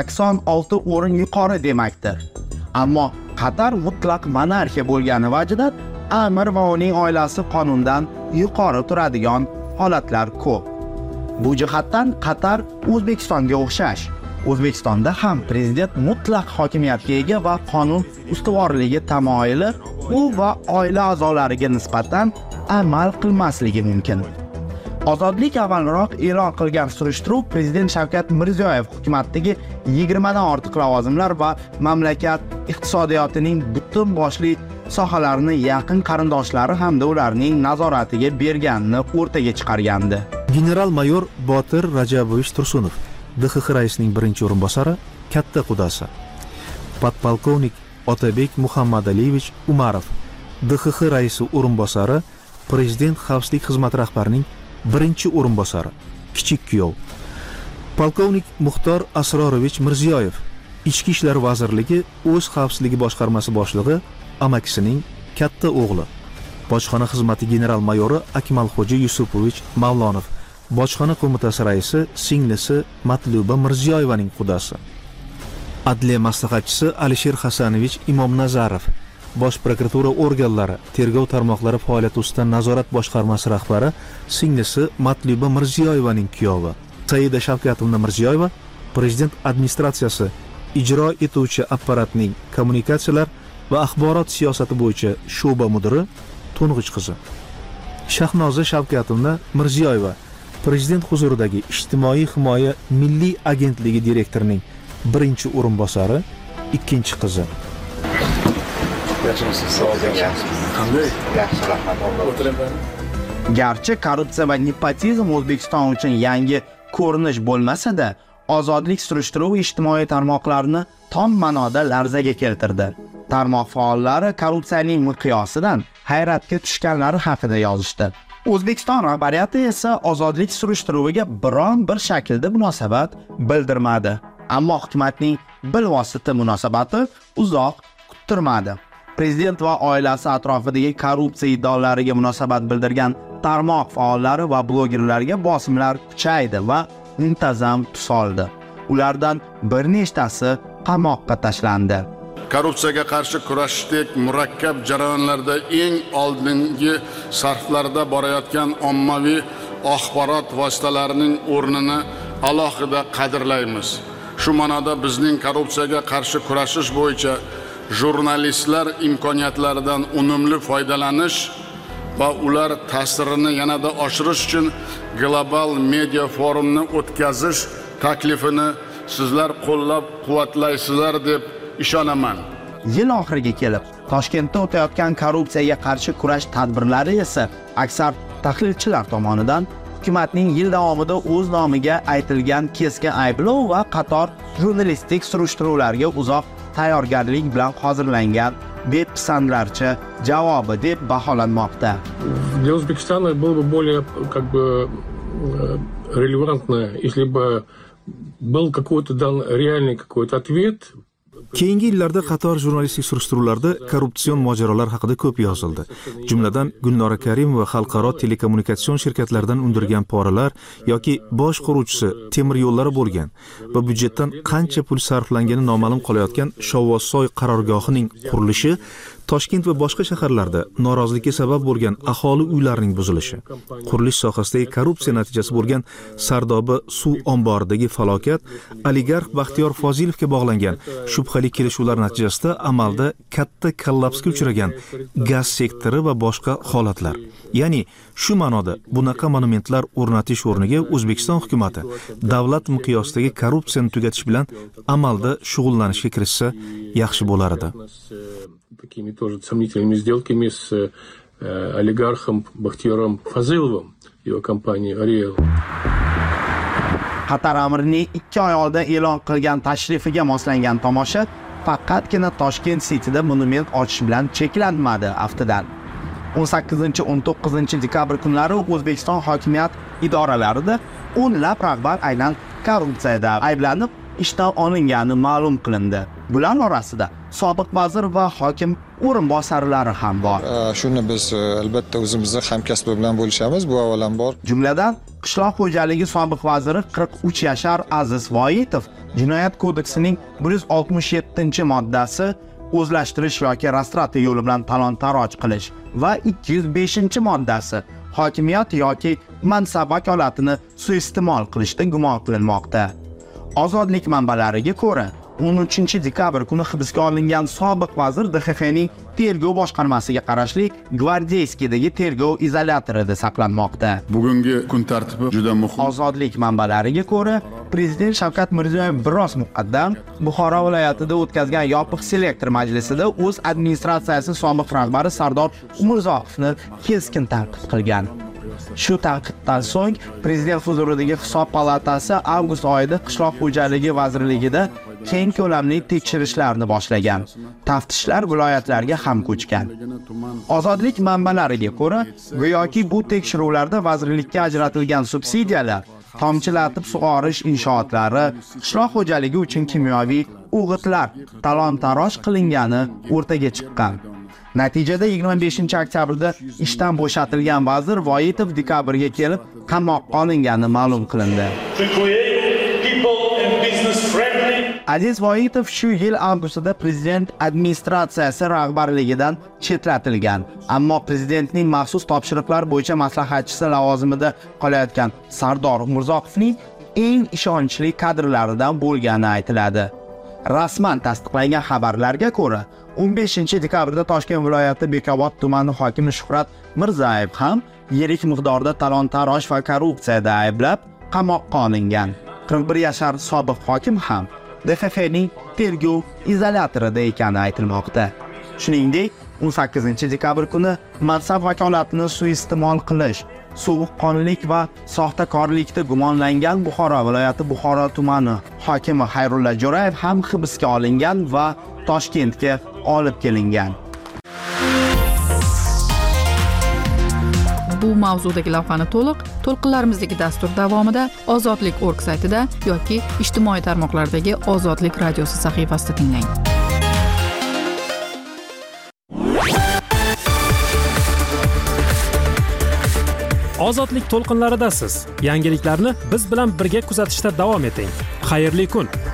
86 o'rin yuqori demakdir. Ammo Qatar mutlaq monarxiya bo'lgani vajidan amir va uning oilasi qonundan yuqori turadigan holatlar ko'p. Bu jihatdan Qatar O'zbekistonga o'xshash. O'zbekistonda ham prezident mutlaq hokimiyatga ega va qonun ustuvorligi tamoyili u va oila a'zolariga nisbatan amal qilmasligi mumkin. Ozodlik avvalroq e'lon qilgan surishtiruv prezident Shavkat Mirziyoyev hukumatdagi 20 dan ortiq lavozimlar va mamlakat iqtisodiyotining butun boshli sohalarini yaqin qarindoshlari hamda ularning nazoratiga berganini o'rtaga chiqargandi. General-mayor Botir Rajabovich Tursunov, DXX raisining birinchi o'rinbosari, katta qudasi. Podpolkovnik Otabek Muhammadaliyevich Umarov, DXX raisi o'rinbosari, prezident xavfsizlik xizmati rahbarining birinchi o'rinbosari, kichik kuyov. Polkovnik Muxtor Asrorovich Mirziyoyev, Ichki ishlar vazirligi o'z xavfsizligi boshqarmasi boshlig'i amakisining katta o'g'li. Bojxona xizmati general-mayori Akmalxo'ja Yusupovich Mavlonov, Bojxona qo'mitasi raisi singlisi Matluba Mirziyoyevaning qudasi. Adliya maslahatchisi Alisher Hasanovich Imomnazarov, Bosh prokuratura organlari, tergov tarmoqlari faoliyati ustidan nazorat boshqarmasi rahbari singlisi Matluba Mirziyoyevaning kuyovi. Saida Shavkatovna Mirziyoyeva, prezident administratsiyasi ijro etuvchi apparatning kommunikatsiyalar va axborot siyosati bo'yicha sho'ba mudiri to'ng'ich qizi. Shahnoza Shavkatovna Mirziyoyeva, prezident huzuridagi ijtimoiy himoya milliy agentligi direktorining birinchi o'rinbosari, ikkinchi qizi. Garchi korrupsiya va nepotizm O'zbekiston uchun yangi ko'rinish bo'lmasa-da, ozodlik surishtiruv ijtimoiy tarmoqlarni tom ma'noda larzaga keltirdi. Tarmoq faollari korrupsiyaning miqyosidan hayratga tushganlari haqida yozishdi. O'zbekiston rahbariyati esa ozodlik surishtiruviga biron bir shaklda munosabat bildirmadi. Ammo hukumatning bilvosita munosabati uzoq kuttirmadi. Prezident va oilasi atrofidagi korrupsiya iddaolariga munosabat bildirgan tarmoq faollari va blogerlarga bosimlar kuchaydi va muntazam tus oldi. Ulardan bir nechtasi qamoqqa tashlandi. Korrupsiyaga qarshi kurashishdek murakkab jarayonlarda eng oldingi sarflarda borayotgan ommaviy axborot vositalarining o'rnini alohida qadrlaymiz. Shu ma'noda bizning korrupsiyaga qarshi kurashish bo'yicha jurnalistlar imkoniyatlaridan unumli foydalanish va ular ta'sirini yanada oshirish uchun global media forumni o'tkazish taklifini sizlar qo'llab-quvvatlaysizlar deb ishonaman. Yil oxiriga kelib, Toshkentda o'tayotgan korrupsiyaga qarshi kurash tadbirlari esa aksar tahlilchilar tomonidan hukumatning yil davomida o'z nomiga aytilgan keskin ayblov va qator jurnalistik surishtiruvlarga uzoq tayyorgarlik bilan hozirlangan bepisandlarcha javobi deb baholanmoqda. Для Узбекистана было бы более релевантно, если бы был какой-то дан реальный какой-то ответ. Keyingi yillarda qator jurnalistik surishtiruvlarda korrupsion mojarolar haqida ko'p yozildi. Jumladan Gulnora Karimova xalqaro telekommunikatsion shirkatlaridan undirgan poralar yoki bosh quruvchisi temir yo'llari bo'lgan va byudjetdan qancha pul sarflangani noma'lum qolayotgan Shovvozsoy qarorgohining qurilishi, Toshkent va boshqa shaharlarda norozilikka sabab bo'lgan aholi uylarining buzilishi, qurilish sohasidagi korrupsiya natijasi bo'lgan Sardoba suv omboridagi falokat, oligarx Baxtiyor Fozilovga bog'langan shubhali kelishuvlar natijasida amalda katta kollapsga uchragan gaz sektori va boshqa holatlar. Ya'ni shu ma'noda bunaqa monumentlar o'rnatish o'rniga O'zbekiston hukumatı davlat miqyosidagi korrupsiyani tugatish bilan amalda shug'ullanishga kirishsa yaxshi bo'lar edi. Такими тоже сомнительными сделками с олигархом Бахтиёром Фазыловым, его компанией Ariel. Qatar amirining 2 oy oldin e'lon qilgan tashrifiga moslangan tomosha faqatgina Toshkent City'da monument ochish bilan cheklanmadi aftidan. 18-19 dekabr kunlari O'zbekiston hokimiyat idoralarida o'nlab rahbar aynan korrupsiyada ayblanib ishdan olingani ma'lum qilindi. Bular orasida sobiq vazir va hokim o'rinbosarlari ham bor. Shuni biz albatta o'zimizning hamkasbi bilan bo'lishamiz, bu avvalambor. Jumladan qishloq xo'jaligi sobiq vaziri 43 yashar Aziz Voitov Jinoyat kodeksining 167-moddasi o'zlashtirish yoki rastrata yo'li bilan talon-taroj qilish va 205-moddasi hokimiyat yoki mansab vakolatini suiiste'mol qilishda gumon qilinmoqda. Ozodlik manbalariga ko'ra 13 dekabr kuni hibsga olingan sobiq vazir DXXning tergov boshqarmasiga qarashli Gvardeyskidagi tergov izolyatorida saqlanmoqda. Bugungi kun tartibi juda muhim. Ozodlik manbalariga ko'ra, Prezident Shavkat Mirziyoyev biroz muqaddam Buxoro viloyatida o'tkazgan yopiq selektor majlisida o'z administratsiyasi sobiq rahbari Sardor Umurzoqovni keskin tanqid qilgan. Shu tanqiddan so'ng Prezident huzuridagi Hisob palatasi avgust oyida Qishloq xo'jaligi vazirligida keng ko'lamli tekshirishlarni boshlagan. Taftishlar viloyatlarga ham ko'chgan. Ozodlik manbalariga ko'ra, go'yoki bu tekshiruvlarda vazirlikka ajratilgan subsidiyalar, tomchilatib sug'orish inshootlari, qishloq xo'jaligi uchun kimyoviy o'g'itlar talon-taroj qilingani o'rtaga chiqqan. Natijada 25-oktyabrda ishdan bo'shatilgan vazir Voitov dekabrga kelib qamoqqa olingani ma'lum qilindi. Aziz Voitov shu yil avgustida prezident administratsiyasi rahbarligidan chetlatilgan, ammo prezidentning maxsus topshiriqlar bo'yicha maslahatchisi lavozimida qolayotgan Sardor Umurzoqovning eng ishonchli kadrlaridan bo'lgani aytiladi. Rasman tasdiqlangan xabarlarga ko'ra, 15-dekabrda Toshkent viloyati Bekobod tumani hokimi Shuhrat Mirzayev ham yirik miqdorda talon-taroj va korrupsiyada ayblab qamoqqa olingan. 41 yashar sobiq hokim ham DXXning tergov izolyatorida ekani aytilmoqda. Shuningdek, 18-dekabr kuni mansab vakolatini suiiste'mol qilish sovuqqonlik va soxtakorlikda gumonlangan Buxoro viloyati Buxoro tumani hokimi Xayrulla Jo'rayev ham hibsga olingan va Toshkentga olib kelingan. Bu mavzudagi lavhani to'lqinlarimizdagi dastur davomida Ozodlik.org saytida yoki ijtimoiy tarmoqlardagi Ozodlik radiosi sahifasida tinglang. Ozodlik to'lqinlaridasiz. Yangiliklarni biz bilan birga kuzatishda davom eting. Xayrli kun.